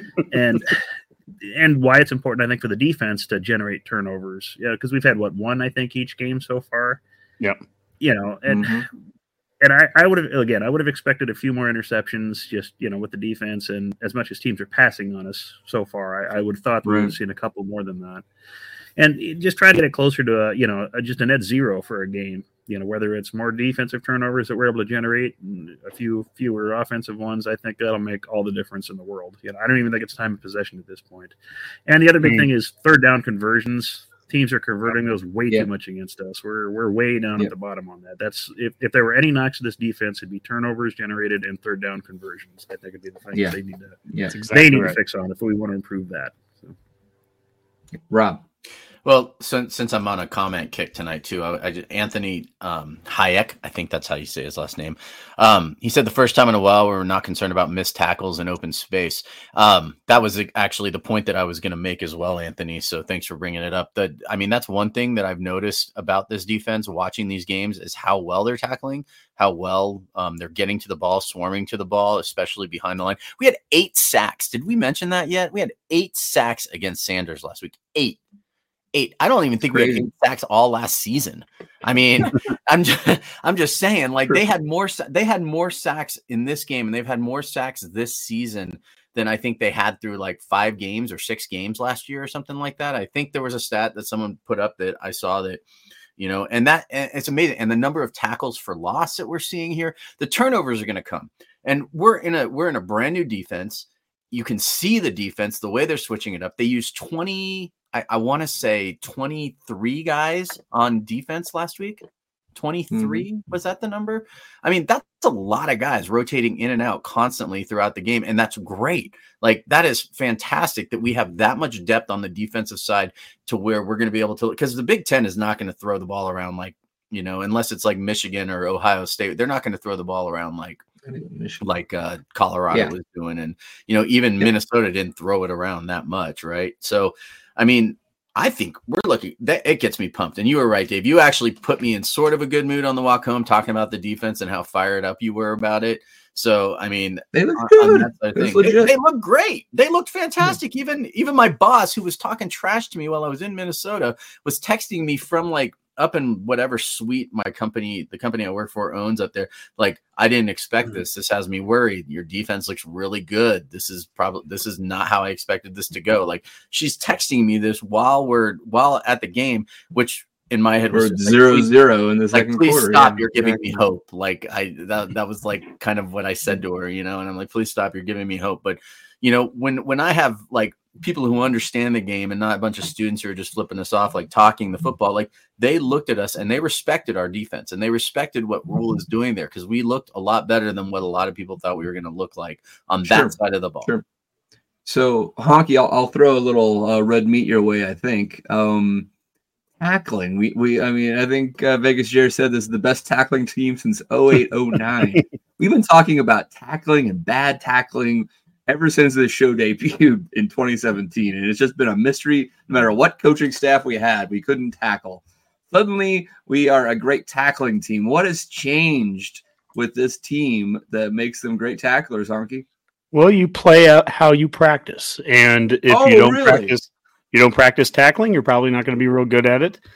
And why it's important, I think, for the defense to generate turnovers. Because we've had, 1, I think, each game so far. Yep. And I would have expected a few more interceptions just, with the defense. And as much as teams are passing on us so far, I would have thought we would have seen a couple more than that. And just try to get it closer to just a net 0 for a game, whether it's more defensive turnovers that we're able to generate and a few fewer offensive ones. I think that'll make all the difference in the world. I don't even think it's time of possession at this point. And the other big thing is third down conversions. Teams are converting those way too much against us. We're way down at the bottom on that. That's if there were any knocks to this defense, it'd be turnovers generated and third down conversions. I think it'd be the thing they need to they need to fix on if we want to improve that. So. Rob. Well, since I'm on a comment kick tonight too, Anthony Hayek, I think that's how you say his last name. He said the first time in a while we were not concerned about missed tackles in open space. That was actually the point that I was going to make as well, Anthony. So thanks for bringing it up. That's one thing that I've noticed about this defense watching these games is how well they're tackling, how well they're getting to the ball, swarming to the ball, especially behind the line. We had 8 sacks. Did we mention that yet? We had 8 sacks against Sanders last week. 8. I don't even think we had 8 sacks all last season. I mean, I'm just saying, like they had more sacks in this game, and they've had more sacks this season than I think they had through like 5 games or 6 games last year or something like that. I think there was a stat that someone put up that I saw that, and it's amazing. And the number of tackles for loss that we're seeing here, the turnovers are going to come, and we're in a brand new defense. You can see the defense, the way they're switching it up. They use 20. I want to say 23 guys on defense last week. 23 was that the number? I mean, that's a lot of guys rotating in and out constantly throughout the game, and that's great. Like that is fantastic that we have that much depth on the defensive side to where we're going to be able to. Because the Big Ten is not going to throw the ball around like unless it's like Michigan or Ohio State. They're not going to throw the ball around like Colorado was doing, and even Minnesota didn't throw it around that much, right? So. I mean, I think we're lucky that it gets me pumped. And you were right, Dave. You actually put me in sort of a good mood on the walk home, talking about the defense and how fired up you were about it. So, I mean, they look good. They look great. They looked fantastic. Yeah. Even my boss, who was talking trash to me while I was in Minnesota, was texting me from like up in whatever suite the company I work for owns up there. Like, I didn't expect this. This has me worried. Your defense looks really good. This is not how I expected this to go. Like, she's texting me this while at the game, which in my head was 0-0 in the second please quarter. Stop. You're giving me hope. Like that was like kind of what I said to her, and I'm like, please stop. You're giving me hope. But when I have like people who understand the game and not a bunch of students who are just flipping us off, like talking the football, like they looked at us and they respected our defense and they respected what Rhule is doing there, because we looked a lot better than what a lot of people thought we were going to look like on that side of the ball. Sure. So, Honky, I'll throw a little red meat your way, I think. Tackling. I think Vegas Jerry said this is the best tackling team since 08-09. We've been talking about tackling and bad tackling ever since this show debuted in 2017, and it's just been a mystery. No matter what coaching staff we had, we couldn't tackle. Suddenly, we are a great tackling team. What has changed with this team that makes them great tacklers, Honky? Well, you play out how you practice, and if you don't practice tackling, you're probably not going to be real good at it.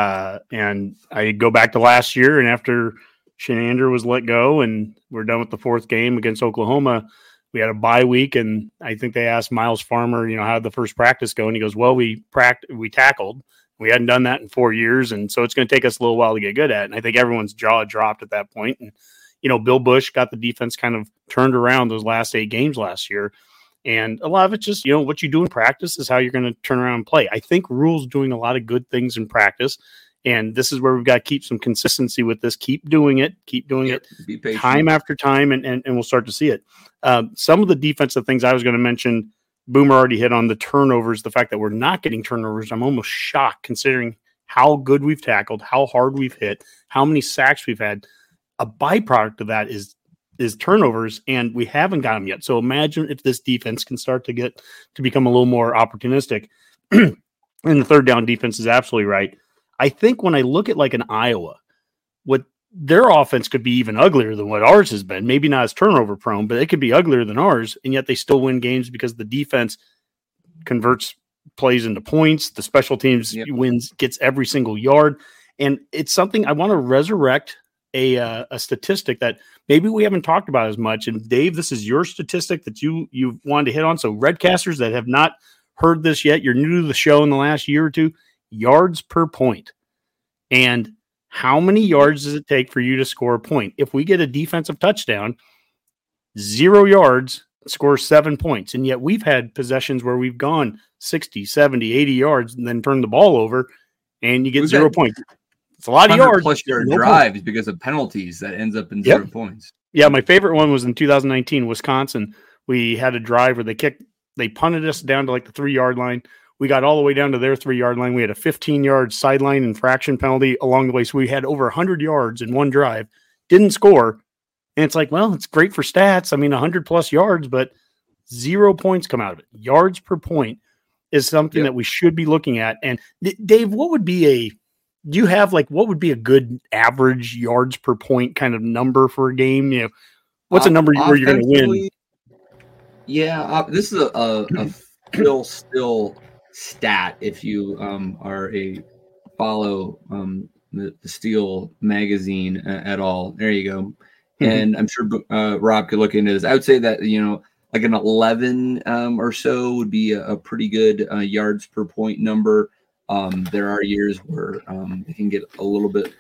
And I go back to last year, and after Shenander was let go, and we're done with the 4th game against Oklahoma, we had a bye week, and I think they asked Miles Farmer, how did the first practice go? And he goes, well, we tackled. We hadn't done that in 4 years, and so it's going to take us a little while to get good at it. And I think everyone's jaw dropped at that point. And, Bill Busch got the defense kind of turned around those last 8 games last year. And a lot of it's just, what you do in practice is how you're going to turn around and play. I think Rhule's doing a lot of good things in practice, and this is where we've got to keep some consistency with this. Keep doing it Be patient. time after time, and we'll start to see it. Some of the defensive things I was going to mention, Boomer already hit on the turnovers, the fact that we're not getting turnovers. I'm almost shocked considering how good we've tackled, how hard we've hit, how many sacks we've had. A byproduct of that is turnovers, and we haven't got them yet. So imagine if this defense can start to become a little more opportunistic. And the third down defense is absolutely right. I think when I look at like an Iowa, what their offense could be even uglier than what ours has been. Maybe not as turnover prone, but it could be uglier than ours, and yet they still win games because the defense converts plays into points. The special teams wins, gets every single yard. And it's something I want to resurrect a statistic that maybe we haven't talked about as much. And Dave, this is your statistic that you wanted to hit on. So Redcasters that have not heard this yet, you're new to the show in the last year or two, yards per point. And how many yards does it take for you to score a point? If we get a defensive touchdown, 0 yards, score 7 points. And yet we've had possessions where we've gone 60, 70, 80 yards and then turned the ball over and you get 0 points. It's a lot of yards. Plus yard drives because of penalties that ends up in 0 points. Yeah, my favorite one was in 2019, Wisconsin. We had a drive where they punted us down to like the 3-yard line. We got all the way down to their 3-yard line. We had a 15-yard sideline infraction penalty along the way. So we had over 100 yards in one drive, didn't score. And it's like, well, it's great for stats. I mean, 100-plus yards, but 0 points come out of it. Yards per point is something that we should be looking at. And Dave, what would be what would be a good average yards per point kind of number for a game? What's a number where you're going to win? Yeah, this is a still stat if you follow the Steel magazine at all. There you go. And I'm sure Rob could look into this. I would say that, like an 11 or so would be a pretty good yards per point number. There are years where it can get a little bit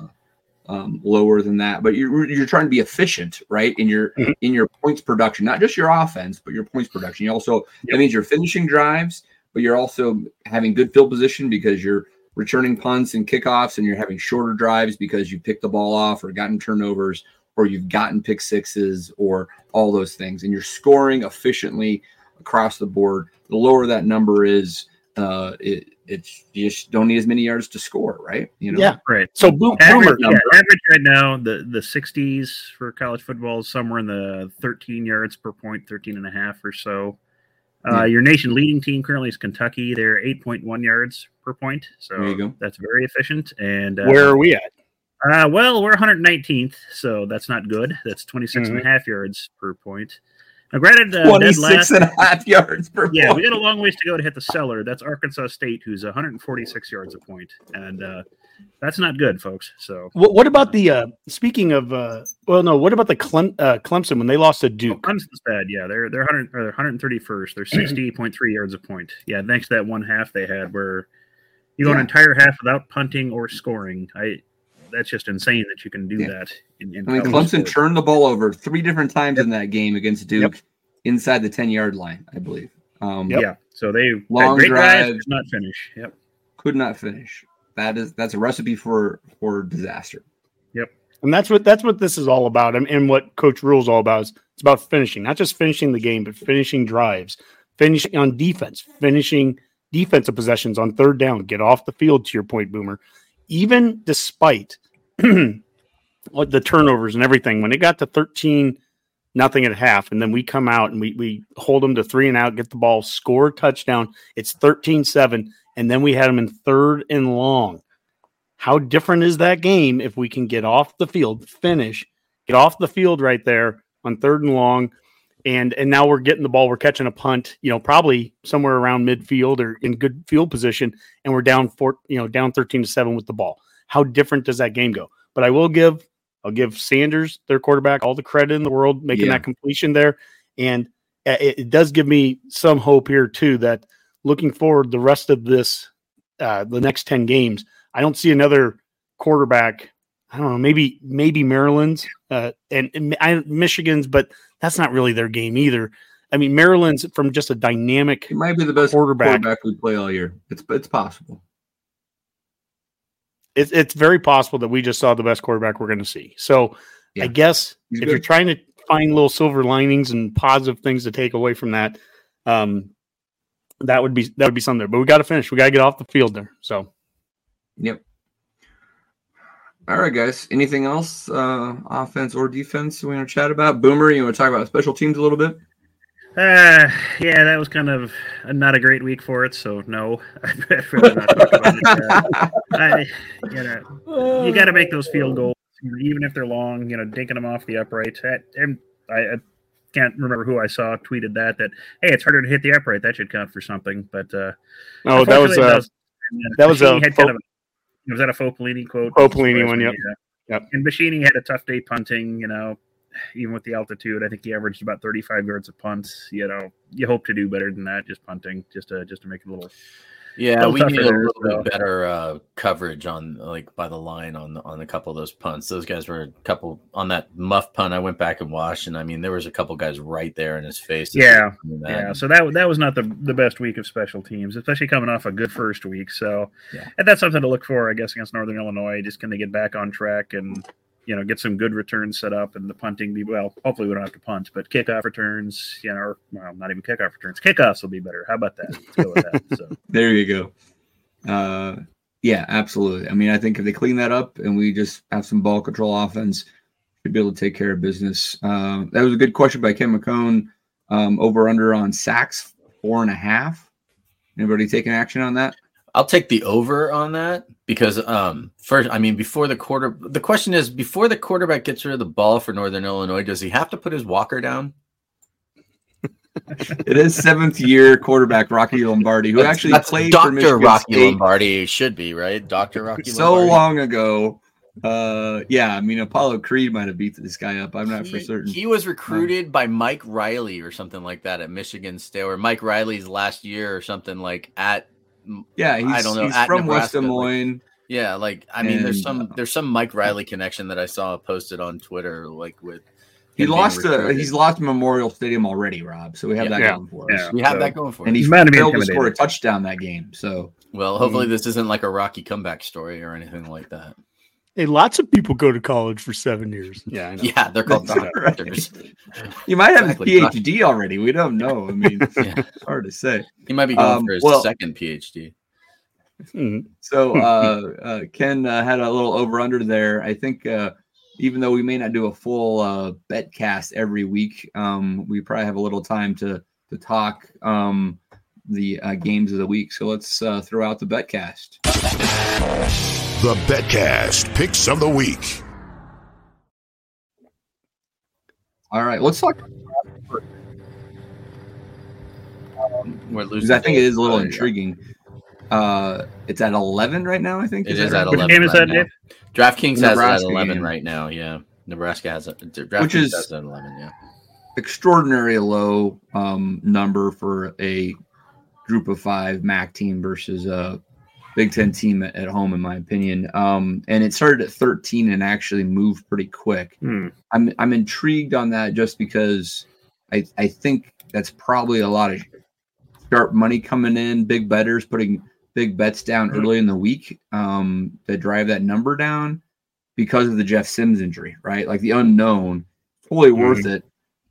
lower than that, but you're trying to be efficient, right? In your points production, not just your offense, but your points production. You also that means you're finishing drives, but you're also having good field position because you're returning punts and kickoffs, and you're having shorter drives because you picked the ball off or gotten turnovers or you've gotten pick sixes or all those things, and you're scoring efficiently across the board. The lower that number is, it's you just don't need as many yards to score, right? Yeah, right. So average right now, the 60s for college football is somewhere in the 13 yards per point, 13 and a half or so. Your nation leading team currently is Kentucky. They're 8.1 yards per point. So there you go. That's very efficient. And where are we at? Well, we're 119th, so that's not good. That's 26 and a half yards per point. Now, granted, 26 and a half yards per point. Yeah, we got a long ways to go to hit the cellar. That's Arkansas State, who's 146 yards a point, and that's not good, folks. So, what about the speaking of? What about the Clemson when they lost to Duke? Clemson's bad. Yeah, they're 131st. They're 60.3 yards a point. Yeah, thanks to that one half they had where you go an entire half without punting or scoring. That's just insane that you can do that. Clemson turned the ball over 3 different times in that game against Duke inside the 10-yard line, I believe. Yeah, so they long great drives, could not finish. Could not finish. That's a recipe for disaster. Yep, and that's what this is all about, and what Coach Rhule's all about. It's about finishing, not just finishing the game, but finishing drives, finishing on defense, finishing defensive possessions on third down. Get off the field, to your point, Boomer. Even despite what the turnovers and everything, when it got to 13-0 at half, and then we come out and we hold them to 3 and out, get the ball, score a touchdown. It's 13-7, and then we had them in 3rd and long. How different is that game if we can get off the field, get off the field right there on 3rd and long, and now we're getting the ball, we're catching a punt, probably somewhere around midfield or in good field position, and we're down 13-7 with the ball. How different does that game go? But I'll give Sanders, their quarterback, all the credit in the world making that completion there, and it does give me some hope here too that looking forward the rest of this the next 10 games, I don't see another quarterback. I don't know, maybe Maryland's and Michigan's, but that's not really their game either. I mean, Maryland's from just a dynamic. It might be the best quarterback we play all year. It's possible. It's very possible that we just saw the best quarterback we're going to see. So I guess if you're trying to find little silver linings and positive things to take away from that, that would be something there. But we got to finish. We got to get off the field there. So, yep. All right, guys. Anything else, offense or defense, we want to chat about? Boomer, you want to talk about special teams a little bit? Yeah, that was kind of not a great week for it, so no. I'd rather not talk about it. You got to make those field goals, even if they're long, dinking them off the upright. And I can't remember who I saw tweeted that, hey, it's harder to hit the upright. That should count for something. But that was was that a Faux Pelini quote? Faux Pelini one, yep. And Bashini had a tough day punting, even with the altitude. I think he averaged about 35 yards of punts. You hope to do better than that, just punting, just to make it a little. Yeah, we need a little bit better coverage by the line on a couple of those punts. Those guys were a couple on that muff punt. I went back and watched, and I mean there was a couple guys right there in his face. Yeah. So that was not the best week of special teams, especially coming off a good first week. So and that's something to look for, I guess, against Northern Illinois. Just can they get back on track and get some good returns set up, and the punting hopefully we don't have to punt, but kickoff returns, or not even kickoff returns. Kickoffs will be better. How about that? Let's go with that. So there you go. Yeah, absolutely. I mean, I think if they clean that up and we just have some ball control offense, we'll be able to take care of business. That was a good question by Ken McCone. Over under on sacks 4.5. Anybody taking action on that? I'll take the over on that because first, I mean, the question is, before the quarterback gets rid of the ball for Northern Illinois, does he have to put his walker down? It is 7th-year quarterback Rocky Lombardi, who actually played for Michigan Rocky State. Lombardi should be, right? Dr. Rocky so Lombardi. Long ago. I mean, Apollo Creed might have beat this guy up. I'm not for certain. He was recruited by Mike Riley or something like that at Michigan State, or Mike Riley's last year or something at. Yeah, I don't know. He's from Nebraska, West Des Moines. There's some Mike Riley connection that I saw posted on Twitter, with. He's lost Memorial Stadium already, Rob. So we have that going for us. We have that going for us. And he failed to score a touchdown that game. So hopefully this isn't like a Rocky comeback story or anything like that. Hey, lots of people go to college for 7 years. Yeah, I know. Yeah, they're called doctors. You might have a PhD already. We don't know. I mean, it's hard to say. He might be going for his second PhD. So Ken had a little over-under there. I think even though we may not do a full bet cast every week, we probably have a little time to talk the games of the week. So let's throw out the bet cast. The Betcast Picks of the Week. All right, let's talk. I think it is a little intriguing. It's at 11 right now, I think. It is at 11. Which game is that, Dave? DraftKings has it at 11 right now, yeah. Nebraska has it. Which is has it at 11, yeah. Extraordinary low number for a Group of 5 MAC team versus a Big Ten team at home, in my opinion. And it started at 13 and actually moved pretty quick. I'm intrigued on that just because I think that's probably a lot of sharp money coming in, big bettors putting big bets down early in the week that drive that number down because of the Jeff Sims injury, right? Like the unknown, totally worth it.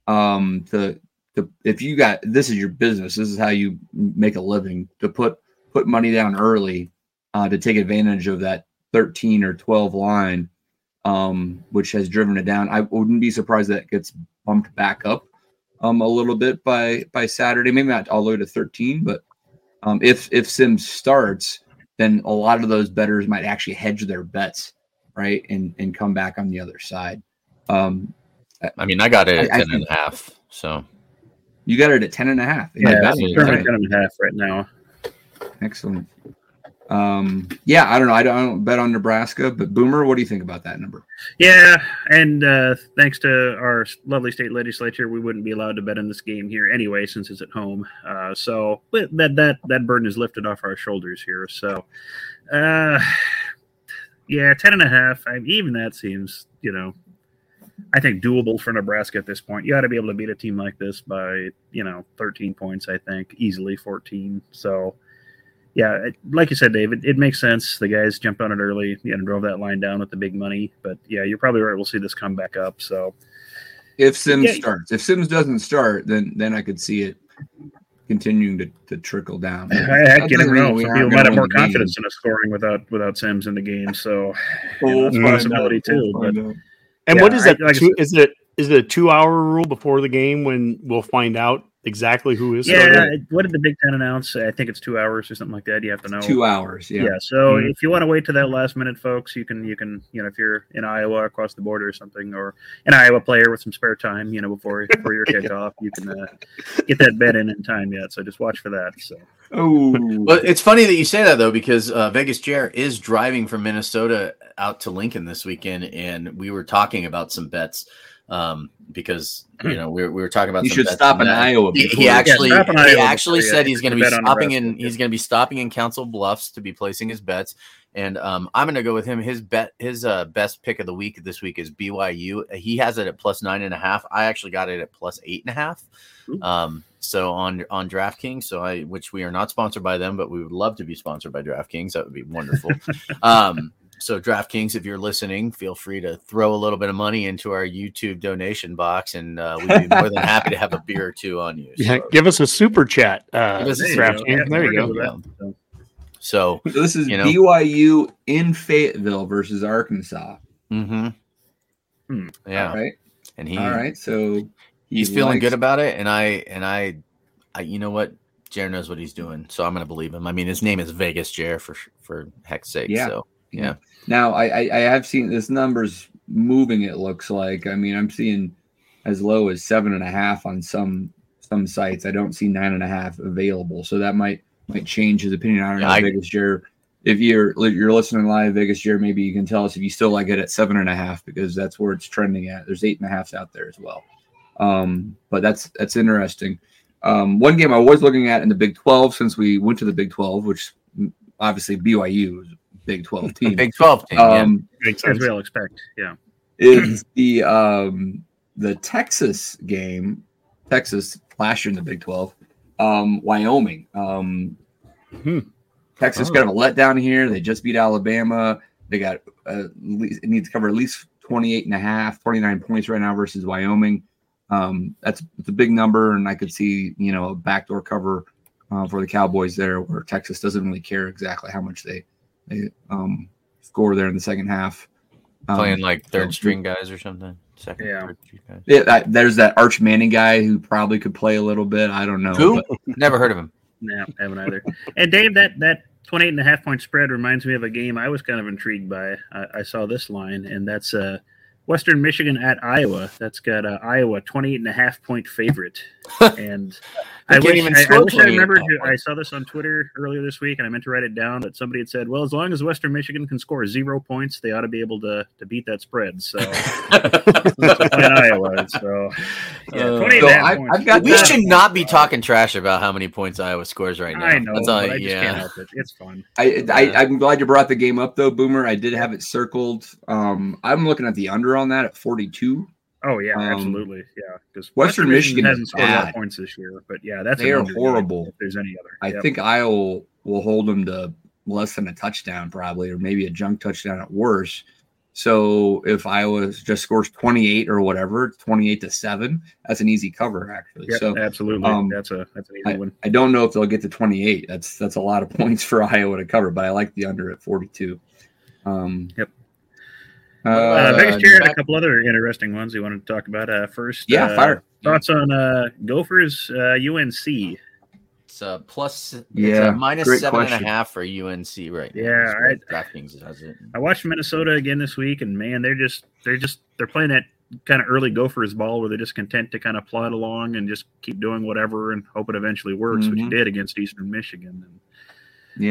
If you got, this is your business, this is how you make a living, to put money down early to take advantage of that 13 or 12 line, which has driven it down. I wouldn't be surprised that it gets bumped back up a little bit by Saturday, maybe not all the way to 13, but if Sims starts, then a lot of those bettors might actually hedge their bets, right, and come back on the other side. I mean, I got it at 10.5, so. You got it at 10.5. Yeah, it's 10.5 right now. Excellent. Yeah, I don't know. I don't bet on Nebraska, but Boomer, what do you think about that number? Yeah, and thanks to our lovely state legislature, we wouldn't be allowed to bet in this game here anyway, since it's at home. So that burden is lifted off our shoulders here. So, yeah, 10.5. Even that seems, I think doable for Nebraska at this point. You ought to be able to beat a team like this by 13 points. I think easily 14. So. Yeah, like you said, David, it makes sense. The guys jumped on it early, drove that line down with the big money. But yeah, you're probably right. We'll see this come back up. So if Sims starts, if Sims doesn't start, then I could see it continuing to trickle down. I can't know. Some people might have more confidence in us scoring without Sims in the game. So it's a possibility too. And what is that? Is it a 2-hour rule before the game when we'll find out exactly who is starting? What did the Big Ten announce? I think it's 2 hours or something like that. You have to know. 2 hours, yeah. Yeah. So if you want to wait to that last minute, folks, you can if you're in Iowa across the border or something, or an Iowa player with some spare time, before your kickoff, you can get that bet in time yet. So just watch for that. So. Well, it's funny that you say that though, because Vegas Jer is driving from Minnesota out to Lincoln this weekend, and we were talking about some bets. Because we were talking about you should stop in Iowa. He actually said he's going to be stopping he's going to be stopping in Council Bluffs to be placing his bets, and I'm going to go with him. His best pick of the week this week is BYU. He has it at +9.5. I actually got it at +8.5. So on DraftKings, which we are not sponsored by them, but we would love to be sponsored by DraftKings. That would be wonderful. So DraftKings, if you're listening, feel free to throw a little bit of money into our YouTube donation box, and we'd be more than happy to have a beer or two on you. So. Yeah, give us a super chat. DraftKings. There you go. Yeah. So this is BYU in Fayetteville versus Arkansas. Mm-hmm. Yeah. All right. And all right. So he's feeling good about it, and I you know what? Jer knows what he's doing, so I'm going to believe him. I mean, his name is Vegas Jer for heck's sake. Yeah. So. Yeah. Now I have seen this number's moving. It looks like. I mean, I'm seeing as low as 7.5 on some sites. I don't see 9.5 available, so that might change his opinion. I don't know, Vegas Jer. If you're listening live, Vegas Jer, maybe you can tell us if you still like it at 7.5 because that's where it's trending at. There's 8.5s out there as well. But that's interesting. One game I was looking at in the Big 12 since we went to the Big 12, which obviously BYU is. Big 12 team. Big 12 team. As we'll expect. Yeah. Is the Texas game? Texas last year in the Big 12. Wyoming. Texas got a letdown here. They just beat Alabama. They got it needs to cover at least 28.5, 29 points right now versus Wyoming. It's a big number, and I could see a backdoor cover for the Cowboys there, where Texas doesn't really care exactly how much they score there in the second half. Playing like third string guys or something. Third string guys. Yeah, there's that Arch Manning guy who probably could play a little bit. I don't know. Who? Never heard of him. No, haven't either. And Dave, that 28.5 point spread reminds me of a game I was kind of intrigued by. I saw this line, and that's Western Michigan at Iowa. That's got Iowa 28.5 point favorite. And I wish I remembered. I saw this on Twitter earlier this week, and I meant to write it down. That somebody had said, "Well, as long as Western Michigan can score 0 points, they ought to be able to beat that spread." So playing Iowa. So we should not be talking trash about how many points Iowa scores right now. I know, but I just can't help it. It's fun. I'm glad you brought the game up, though, Boomer. I did have it circled. I'm looking at the under on that at 42. Oh yeah, absolutely, yeah. Because Western Michigan hasn't scored a lot of points this year, but yeah, they are horrible. If there's any other, I think Iowa will hold them to less than a touchdown, probably, or maybe a junk touchdown at worst. So if Iowa just scores 28 or whatever, 28-7, that's an easy cover, actually. Yep, so absolutely, that's an easy one. I don't know if they'll get to 28. That's a lot of points for Iowa to cover, but I like the under at 42. Yep. Vegas Chair had a couple other interesting ones we wanted to talk about. First, fire. Thoughts on Gophers UNC? It's minus 7.5 for UNC right now. Yeah, DraftKings has it. I watched Minnesota again this week, and man, they're playing that kind of early Gophers ball where they're just content to kind of plod along and just keep doing whatever and hope it eventually works, which it did against Eastern Michigan. And,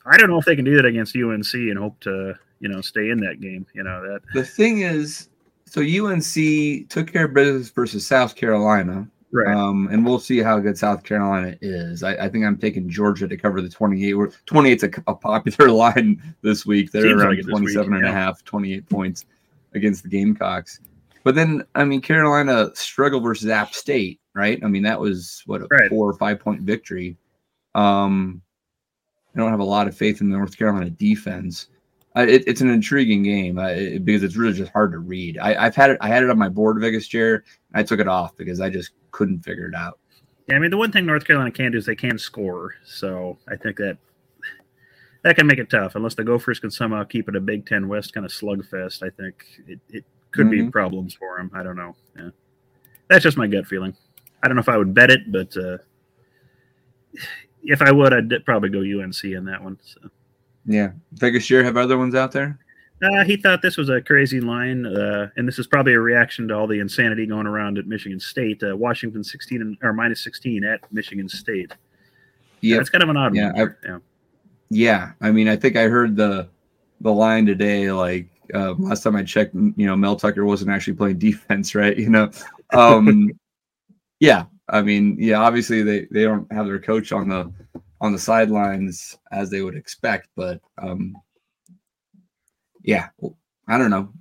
I don't know if they can do that against UNC and hope to, stay in that game. That the thing is, so UNC took care of business versus South Carolina. Right. And we'll see how good South Carolina is. I think I'm taking Georgia to cover the 28. 28's a popular line this week. They're Seems around like 27 and a half, 28 points against the Gamecocks. But then, Carolina struggled versus App State, right? That was, a 4 or 5 point victory. I don't have a lot of faith in the North Carolina defense. It's an intriguing game because it's really just hard to read. I had it on my board, Vegas chair. I took it off because I just couldn't figure it out. Yeah, the one thing North Carolina can do is they can score. So I think that can make it tough unless the Gophers can somehow keep it a Big Ten West kind of slugfest. I think it could be problems for them. I don't know. Yeah, that's just my gut feeling. I don't know if I would bet it, but if I would, I'd probably go UNC in that one. So. Yeah. Vegas Share have other ones out there? He thought this was a crazy line, and this is probably a reaction to all the insanity going around at Michigan State. Washington minus 16 at Michigan State. Yeah, it's kind of an odd one. Yeah. I think I heard the line today. Like last time I checked, Mel Tucker wasn't actually playing defense, right? Yeah. Obviously they don't have their coach on the sidelines as they would expect, but yeah, I don't know.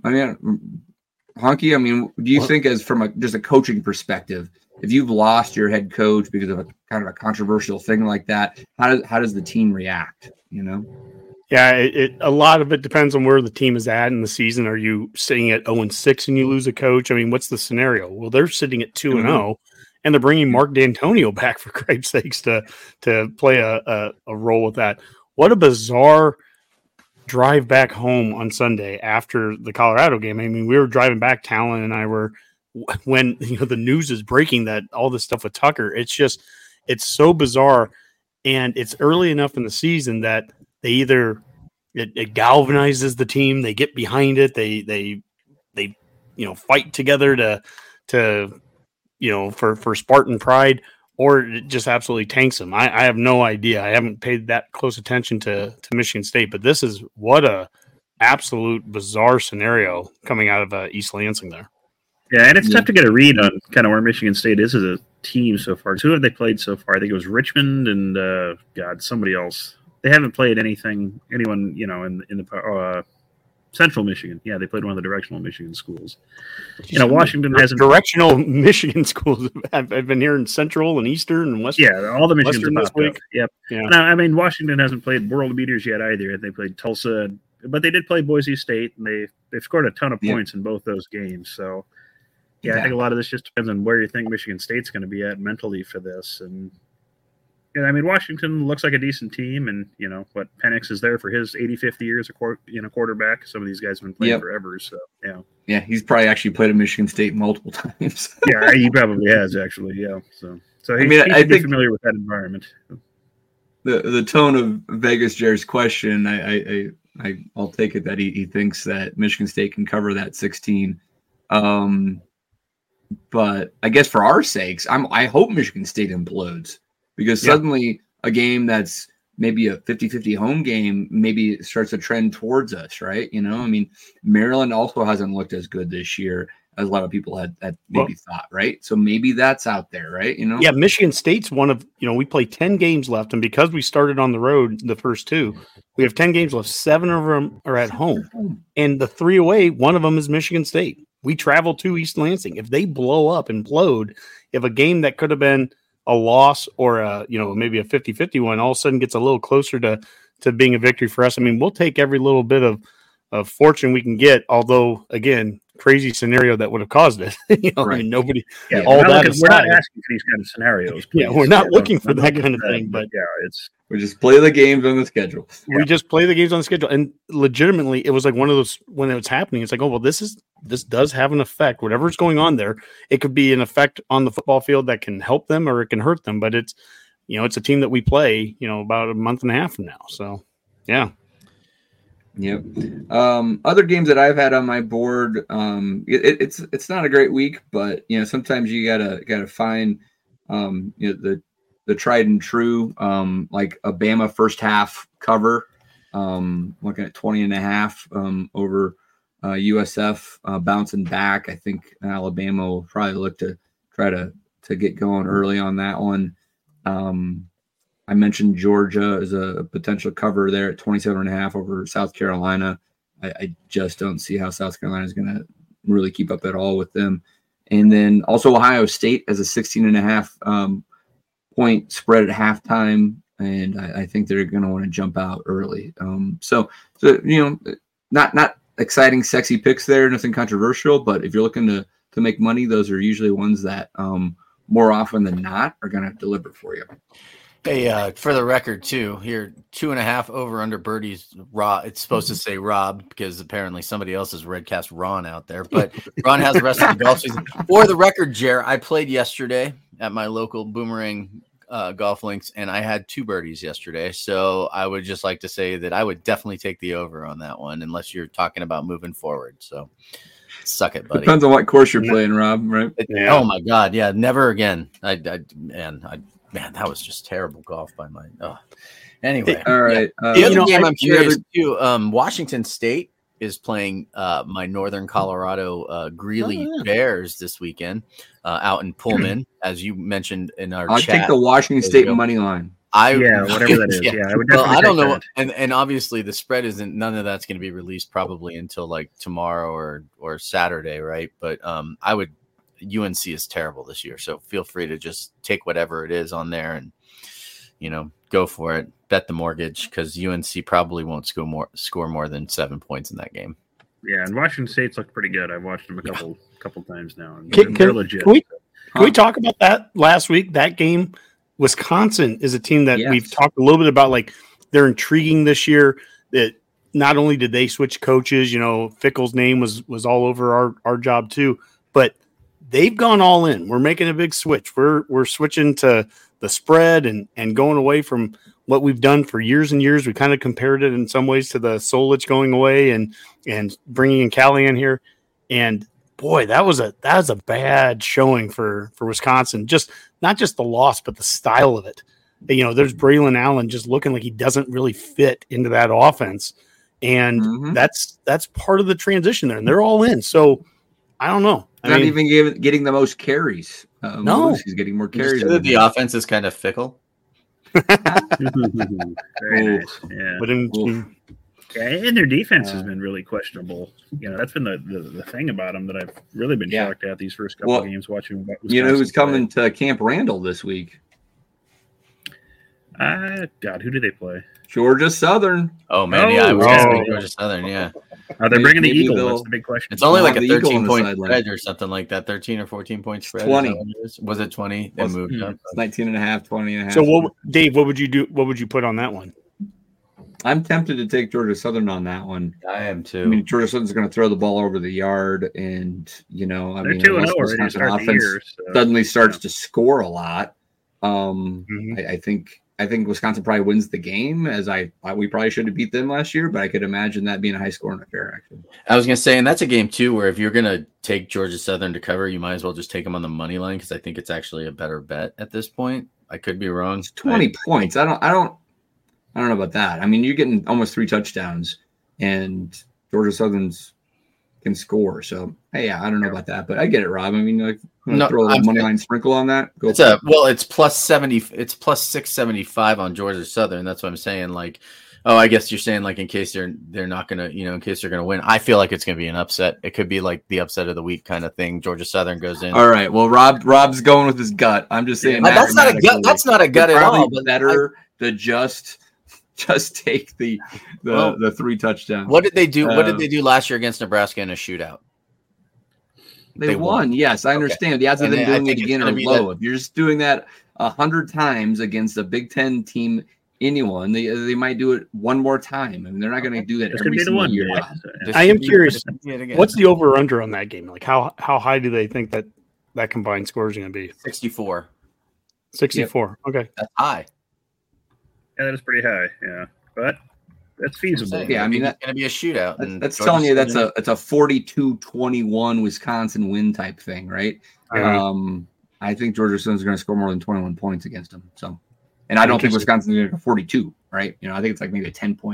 Honky, do you think as from just a coaching perspective, if you've lost your head coach because of a kind of a controversial thing like that, how does the team react? Yeah, a lot of it depends on where the team is at in the season. Are you sitting at 0-6 and you lose a coach? What's the scenario? Well, they're sitting at 2-0. And they're bringing Mark D'Antonio back, for Christ's sakes, to play a role with that. What a bizarre drive back home on Sunday after the Colorado game. We were driving back, Talon and I were, when the news is breaking that all this stuff with Tucker. It's so bizarre, and it's early enough in the season that they either it galvanizes the team, they get behind it, they fight together to for Spartan pride, or it just absolutely tanks them. I have no idea. I haven't paid that close attention to Michigan State, but this is what a absolute bizarre scenario coming out of East Lansing there. Yeah, and it's tough to get a read on kind of where Michigan State is as a team so far. Who have they played so far? I think it was Richmond and somebody else. They haven't played anyone in the Central Michigan. Yeah, they played one of the directional Michigan schools. Washington hasn't. Directional Michigan schools. I've been here in Central and Eastern and Western. Yeah, all the Michigans this week. Yep. Yeah. Now, Washington hasn't played world beaters yet either. They played Tulsa, but they did play Boise State, and they've scored a ton of points in both those games. So, I think a lot of this just depends on where you think Michigan State's going to be at mentally for this. And Washington looks like a decent team, and Penix is there for his 85th year as a quarterback. Some of these guys have been playing forever, so yeah, he's probably actually played at Michigan State multiple times. Yeah, he probably has actually. Yeah, so he's I think familiar with that environment. The tone of Vegas Jared's question, I'll take it that he thinks that Michigan State can cover that 16. But I guess for our sakes, I hope Michigan State implodes. Because suddenly a game that's maybe a 50-50 home game maybe starts a trend towards us, right? Maryland also hasn't looked as good this year as a lot of people had maybe thought, right? So maybe that's out there, right? Yeah, Michigan State's one of, we play 10 games left, and because we started on the road the first two, we have 10 games left. 7 of them are at home. And the 3 away, one of them is Michigan State. We travel to East Lansing. If they blow up, implode, if a game that could have been a loss or maybe a 50-50 one all of a sudden gets a little closer to being a victory for us. We'll take every little bit of fortune we can get, although again, crazy scenario that would have caused it. Nobody. Yeah, we're not asking for these kind of scenarios. Please. Yeah, we're not looking for that kind of thing. But we just play the games on the schedule. We just play the games on the schedule, and legitimately, it was like one of those when it was happening. It's like, oh well, this does have an effect. Whatever's going on there, it could be an effect on the football field that can help them or it can hurt them. But it's it's a team that we play about a month and a half from now. So yeah. Yep. Other games that I've had on my board, it's not a great week, but sometimes you gotta find the tried and true, like a Bama first half cover. Looking at 20.5 over USF, bouncing back. I think Alabama will probably look to try to get going early on that one. I mentioned Georgia as a potential cover there at 27.5 over South Carolina. I just don't see how South Carolina is going to really keep up at all with them. And then also Ohio State as a 16.5 point spread at halftime. And I think they're going to want to jump out early. So not exciting, sexy picks there, nothing controversial. But if you're looking to make money, those are usually ones that more often than not are going to deliver for you. Hey, for the record, too, here 2.5 over under birdies. Raw. It's supposed to say Rob because apparently somebody else has redcast Ron out there, but Ron has the rest of the golf season. For the record, Jer, I played yesterday at my local Boomerang golf links, and I had 2 birdies yesterday. So I would just like to say that I would definitely take the over on that one, unless you're talking about moving forward. So suck it, buddy. Depends on what course you're playing, Rob. Right? Oh my God, yeah, never again. Man, that was just terrible golf by my. Oh. Anyway, all right. The other game I'm curious too. Washington State is playing my Northern Colorado Greeley Bears this weekend out in Pullman, as you mentioned in our I'll chat. take the Washington State money line. Whatever that is. Yeah, I would definitely I don't know. that. And obviously the spread isn't, none of that's going to be released probably until like tomorrow or Saturday, right? But UNC is terrible this year, so feel free to just take whatever it is on there and go for it. Bet the mortgage because UNC probably won't score more than 7 points in that game. Yeah, and Washington State's looked pretty good. I've watched them a couple times now, and Can they're legit. Can we talk about that last week? That game, Wisconsin is a team that we've talked a little bit about. Like they're intriguing this year. That not only did they switch coaches, Fickell's name was all over our job too, but they've gone all in. We're making a big switch. We're switching to the spread and going away from what we've done for years and years. We kind of compared it in some ways to the Solich going away and bringing in Callie in here. And boy, that was a bad showing for Wisconsin. Just not just the loss, but the style of it. There's Braylon Allen just looking like he doesn't really fit into that offense. And that's part of the transition there. And they're all in. So I don't know. Not even getting the most carries. No, he's getting more carries. The offense is kind of fickle. Very nice. Yeah. But And their defense has been really questionable. That's been the thing about them that I've really been shocked at these first couple of games watching. Who's coming to Camp Randall this week? God, who do they play? Georgia Southern. Oh man, I was going to say Georgia Southern. Yeah. Are they bringing the Eagle? That's the big question. It's only like a 13-point spread or something like that. 13 or 14-point spread. 20. Was it 20? They moved up. It's 19.5, 20.5. So Dave, what would you do? What would you put on that one? I'm tempted to take Georgia Southern on that one. I am too. Georgia Southern's going to throw the ball over the yard, and they're 2-0 Wisconsin offense suddenly starts to score a lot. I think Wisconsin probably wins the game, as we probably should have beat them last year, but I could imagine that being a high scoring affair. Actually, I was going to say, and that's a game too where if you're going to take Georgia Southern to cover, you might as well just take them on the money line because I think it's actually a better bet at this point. I could be wrong. It's 20 points. I don't know about that. You're getting almost 3 touchdowns, and Georgia Southern's can score. So, hey, I don't know about that, but I get it, Rob. Throw a little money line sprinkle on that. It's plus 70. It's plus 675 on Georgia Southern. That's what I'm saying. Like, I guess you're saying like in case they're not gonna, in case they're gonna win. I feel like it's gonna be an upset. It could be like the upset of the week kind of thing. Georgia Southern goes in. All right. Well, Rob's going with his gut. I'm just saying that's not a gut. That's not a gut at all. But better to just take the 3 touchdowns. What did they do? What did they do last year against Nebraska in a shootout? They won. Yes, I understand. Okay. The odds of them doing it again are low. If you're just doing that 100 times against a Big Ten team, anyone, they might do it one more time. They're not going to do that every single year. I am curious. What's the over/under on that game? Like how high do they think that combined score is going to be? 64. 64. Yep. Okay, that's high. Yeah, that is pretty high. Yeah, but that's feasible. Yeah, that's going to be a shootout. That's telling you it's a 42-21 Wisconsin win type thing, right? I think Georgia Southern's going to score more than 21 points against them. So, and I don't think Wisconsin's going to go 42, right? I think it's like maybe a 10-point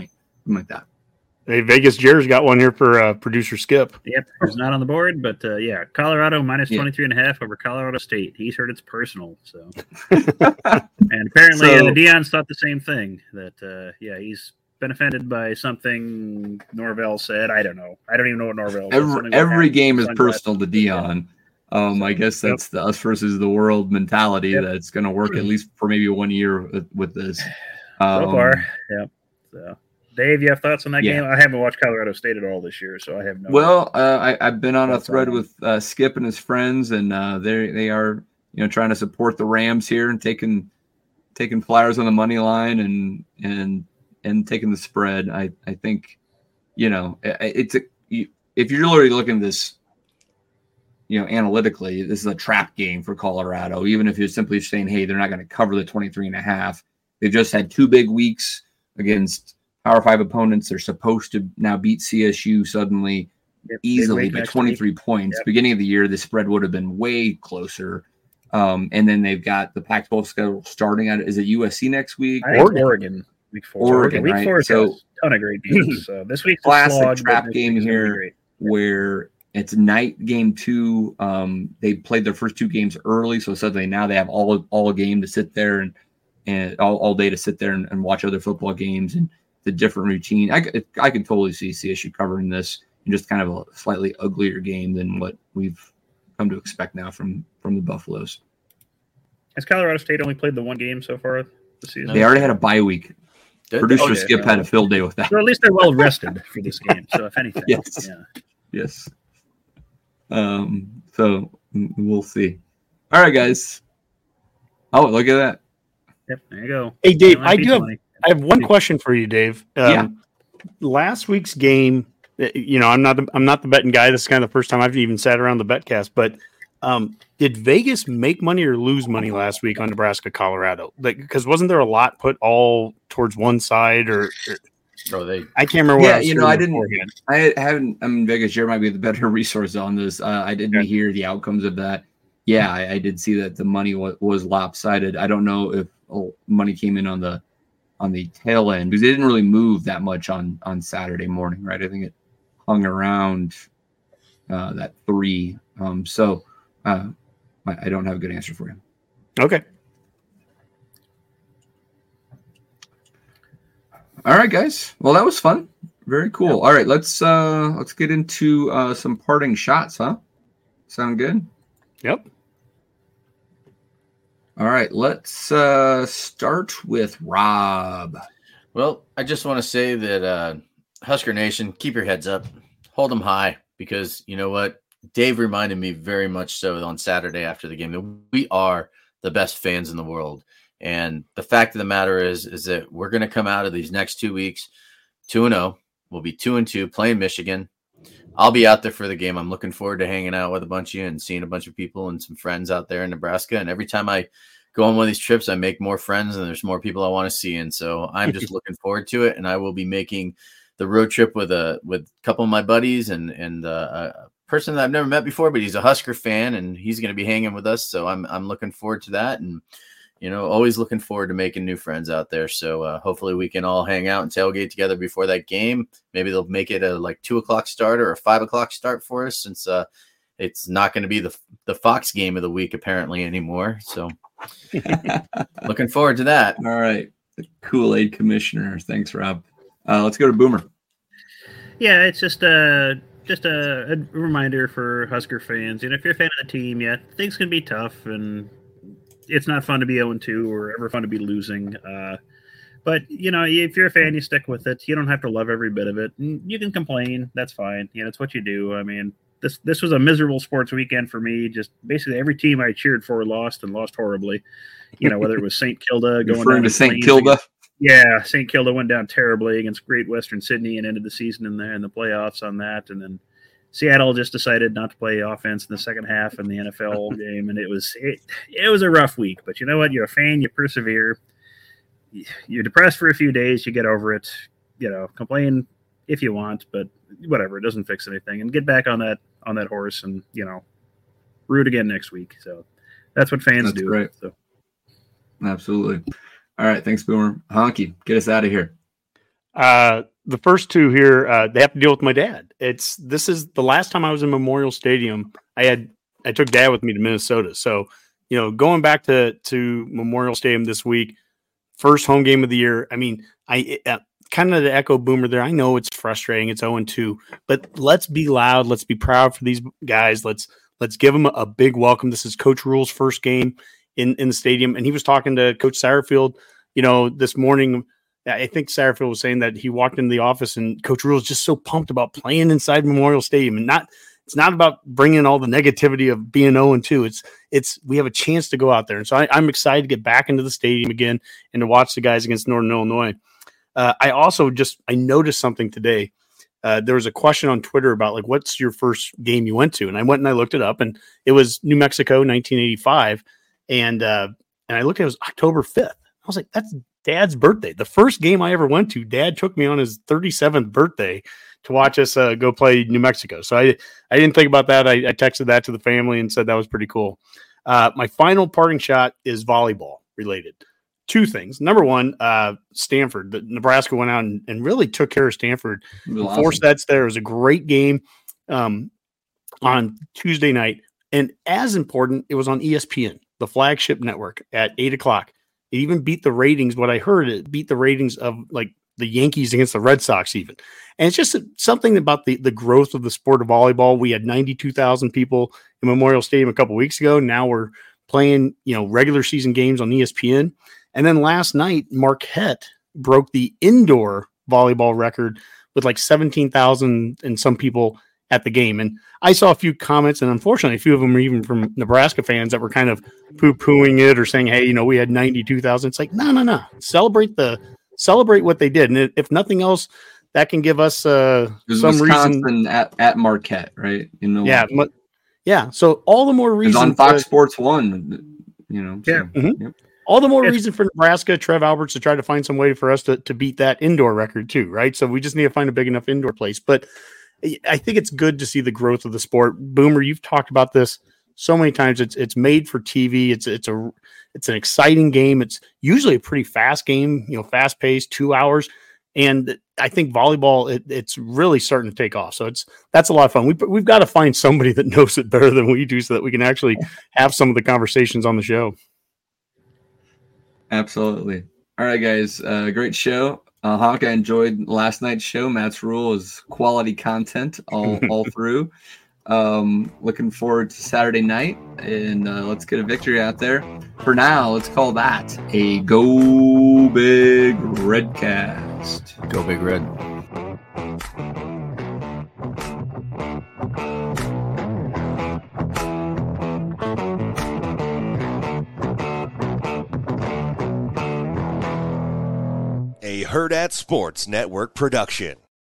something like that. Hey, Vegas Jerry's got one here for producer Skip. Yep, it's not on the board, but Colorado minus 23.5 over Colorado State. He's heard it's personal. So, and apparently Deion's thought the same thing. That he's been offended by something Norvell said. I don't know. I don't even know what Norvell. Every game is personal to Deion. I guess that's the us versus the world mentality that's going to work at least for maybe 1 year with this. So far, yep. So. Dave, you have thoughts on that game? I haven't watched Colorado State at all this year, so I have no. Well, I've been on a thread with Skip and his friends, and they are trying to support the Rams here and taking flyers on the money line and taking the spread. I think if you're literally looking at this analytically, this is a trap game for Colorado. Even if you're simply saying, hey, they're not going to cover the 23.5. They've just had 2 big weeks against Power 5 opponents. They're supposed to now beat CSU suddenly easily by 23 points. Yep. Beginning of the year, the spread would have been way closer. And then they've got the Pac-12 schedule starting at, is it USC next week? Oregon. Week 4. Oregon, week right? 4 so, a ton of great games. So this week's classic trap game here where it's night game 2. They played their first 2 games early, so suddenly now they have all game to sit there and all day to sit there and watch other football games and the different routine. I can totally see CSU covering this in just kind of a slightly uglier game than what we've come to expect now from the Buffaloes. Has Colorado State only played the 1 game so far this season? They already had a bye week. Producer Skip had a field day with that. So at least they're well rested for this game. So if anything, yes. So we'll see. All right, guys. Oh, look at that. Yep, there you go. Hey, Dave, I have one question for you, Dave. Last week's game, I'm not the betting guy. This is kind of the first time I've even sat around the betcast. But did Vegas make money or lose money last week on Nebraska, Colorado? Because wasn't there a lot put all towards one side or I can't remember. I didn't. I haven't. I mean, Vegas, Jared might be the better resource on this. I didn't hear the outcomes of that. Yeah, I did see that the money was lopsided. I don't know if money came in on the tail end because they didn't really move that much on Saturday morning, right? I think it hung around that 3. So I don't have a good answer for you. Okay. All right, guys. Well, that was fun. Very cool. Yeah. All right, let's get into some parting shots, huh? Sound good? Yep. All right, let's start with Rob. Well, I just want to say that Husker Nation, keep your heads up, hold them high, because you know what? Dave reminded me very much so on Saturday after the game that we are the best fans in the world. And the fact of the matter is that we're going to come out of these next 2 weeks 2-0. We'll be 2-2 playing Michigan. I'll be out there for the game. I'm looking forward to hanging out with a bunch of you and seeing a bunch of people and some friends out there in Nebraska. And every time I go on one of these trips, I make more friends and there's more people I want to see. And so I'm just looking forward to it. And I will be making the road trip with a couple of my buddies and a person that I've never met before, but he's a Husker fan and he's going to be hanging with us. So I'm looking forward to that. And, always looking forward to making new friends out there. So hopefully we can all hang out and tailgate together before that game. Maybe they'll make it a 2:00 start or a 5:00 start for us, since it's not going to be the Fox game of the week apparently anymore. So looking forward to that. All right. The Kool-Aid Commissioner. Thanks, Rob. Let's go to Boomer. Yeah, it's just a reminder for Husker fans. If you're a fan of the team, things can be tough and it's not fun to be 0-2 or ever fun to be losing. But, if you're a fan, you stick with it. You don't have to love every bit of it. You can complain. That's fine. It's what you do. I mean, this was a miserable sports weekend for me. Just basically every team I cheered for lost and lost horribly. Whether it was St. Kilda going down to St. Kilda. Yeah, St. Kilda went down terribly against Great Western Sydney and ended the season in the playoffs on that. And then Seattle just decided not to play offense in the second half in the NFL game, and it was a rough week. But you know what? You're a fan. You persevere. You're depressed for a few days. You get over it. Complain if you want, but whatever. It doesn't fix anything. And get back on that horse and root again next week. So that's what fans do. Right. So. Absolutely. All right. Thanks, Boomer. Honky, get us out of here. The first two here, they have to deal with my dad. This is the last time I was in Memorial Stadium. I took Dad with me to Minnesota. So, going back to Memorial Stadium this week, first home game of the year. I mean, I kind of to echo Boomer there. I know it's frustrating. It's 0-2, but let's be loud. Let's be proud for these guys. Let's give them a big welcome. This is Coach Rule's first game in the stadium. And he was talking to Coach Satterfield, this morning. I think Satterfield was saying that he walked into the office and Coach Rule is just so pumped about playing inside Memorial Stadium, and it's not about bringing all the negativity of being 0-2. It's we have a chance to go out there. And so I'm excited to get back into the stadium again and to watch the guys against Northern Illinois. I noticed something today. There was a question on Twitter about like, what's your first game you went to? And I went and I looked it up, and it was New Mexico, 1985. And I looked at it, was October 5th. I was like, that's Dad's birthday. The first game I ever went to, Dad took me on his 37th birthday to watch us go play New Mexico. So I didn't think about that. I texted that to the family and said that was pretty cool. My final parting shot is volleyball related. Two things. Number one, Stanford. Nebraska went out and really took care of Stanford. Awesome. 4 sets there. It was a great game on Tuesday night. And as important, it was on ESPN, the flagship network, at 8:00. It even beat the ratings. What I heard, it beat the ratings of like the Yankees against the Red Sox even. And it's just something about the growth of the sport of volleyball. We had 92,000 people in Memorial Stadium a couple weeks ago. Now we're playing, regular season games on ESPN. And then last night, Marquette broke the indoor volleyball record with like 17,000 and some people at the game. And I saw a few comments, and unfortunately, a few of them were even from Nebraska fans that were kind of poo-pooing it or saying, hey, we had 92,000. It's like, no. Celebrate what they did. And if nothing else, that can give us some Wisconsin reason. at Marquette, right? Yeah. So all the more reason. It's on Fox Sports 1, Yeah. So, mm-hmm. Yep. All the more reason for Nebraska, Trev Alberts, to try to find some way for us to beat that indoor record too, right? So we just need to find a big enough indoor place. But I think it's good to see the growth of the sport. Boomer, you've talked about this so many times. It's made for TV. It's an exciting game. It's usually a pretty fast game, fast paced, 2 hours. And I think volleyball, it's really starting to take off. So that's a lot of fun. We've got to find somebody that knows it better than we do so that we can actually have some of the conversations on the show. Absolutely. All right, guys. Great show. Honk, I enjoyed last night's show. Matt's Rule is quality content all through. Looking forward to Saturday night, and let's get a victory out there. For now, let's call that a Go Big Redcast. Go Big Red. A Herd at Sports Network production.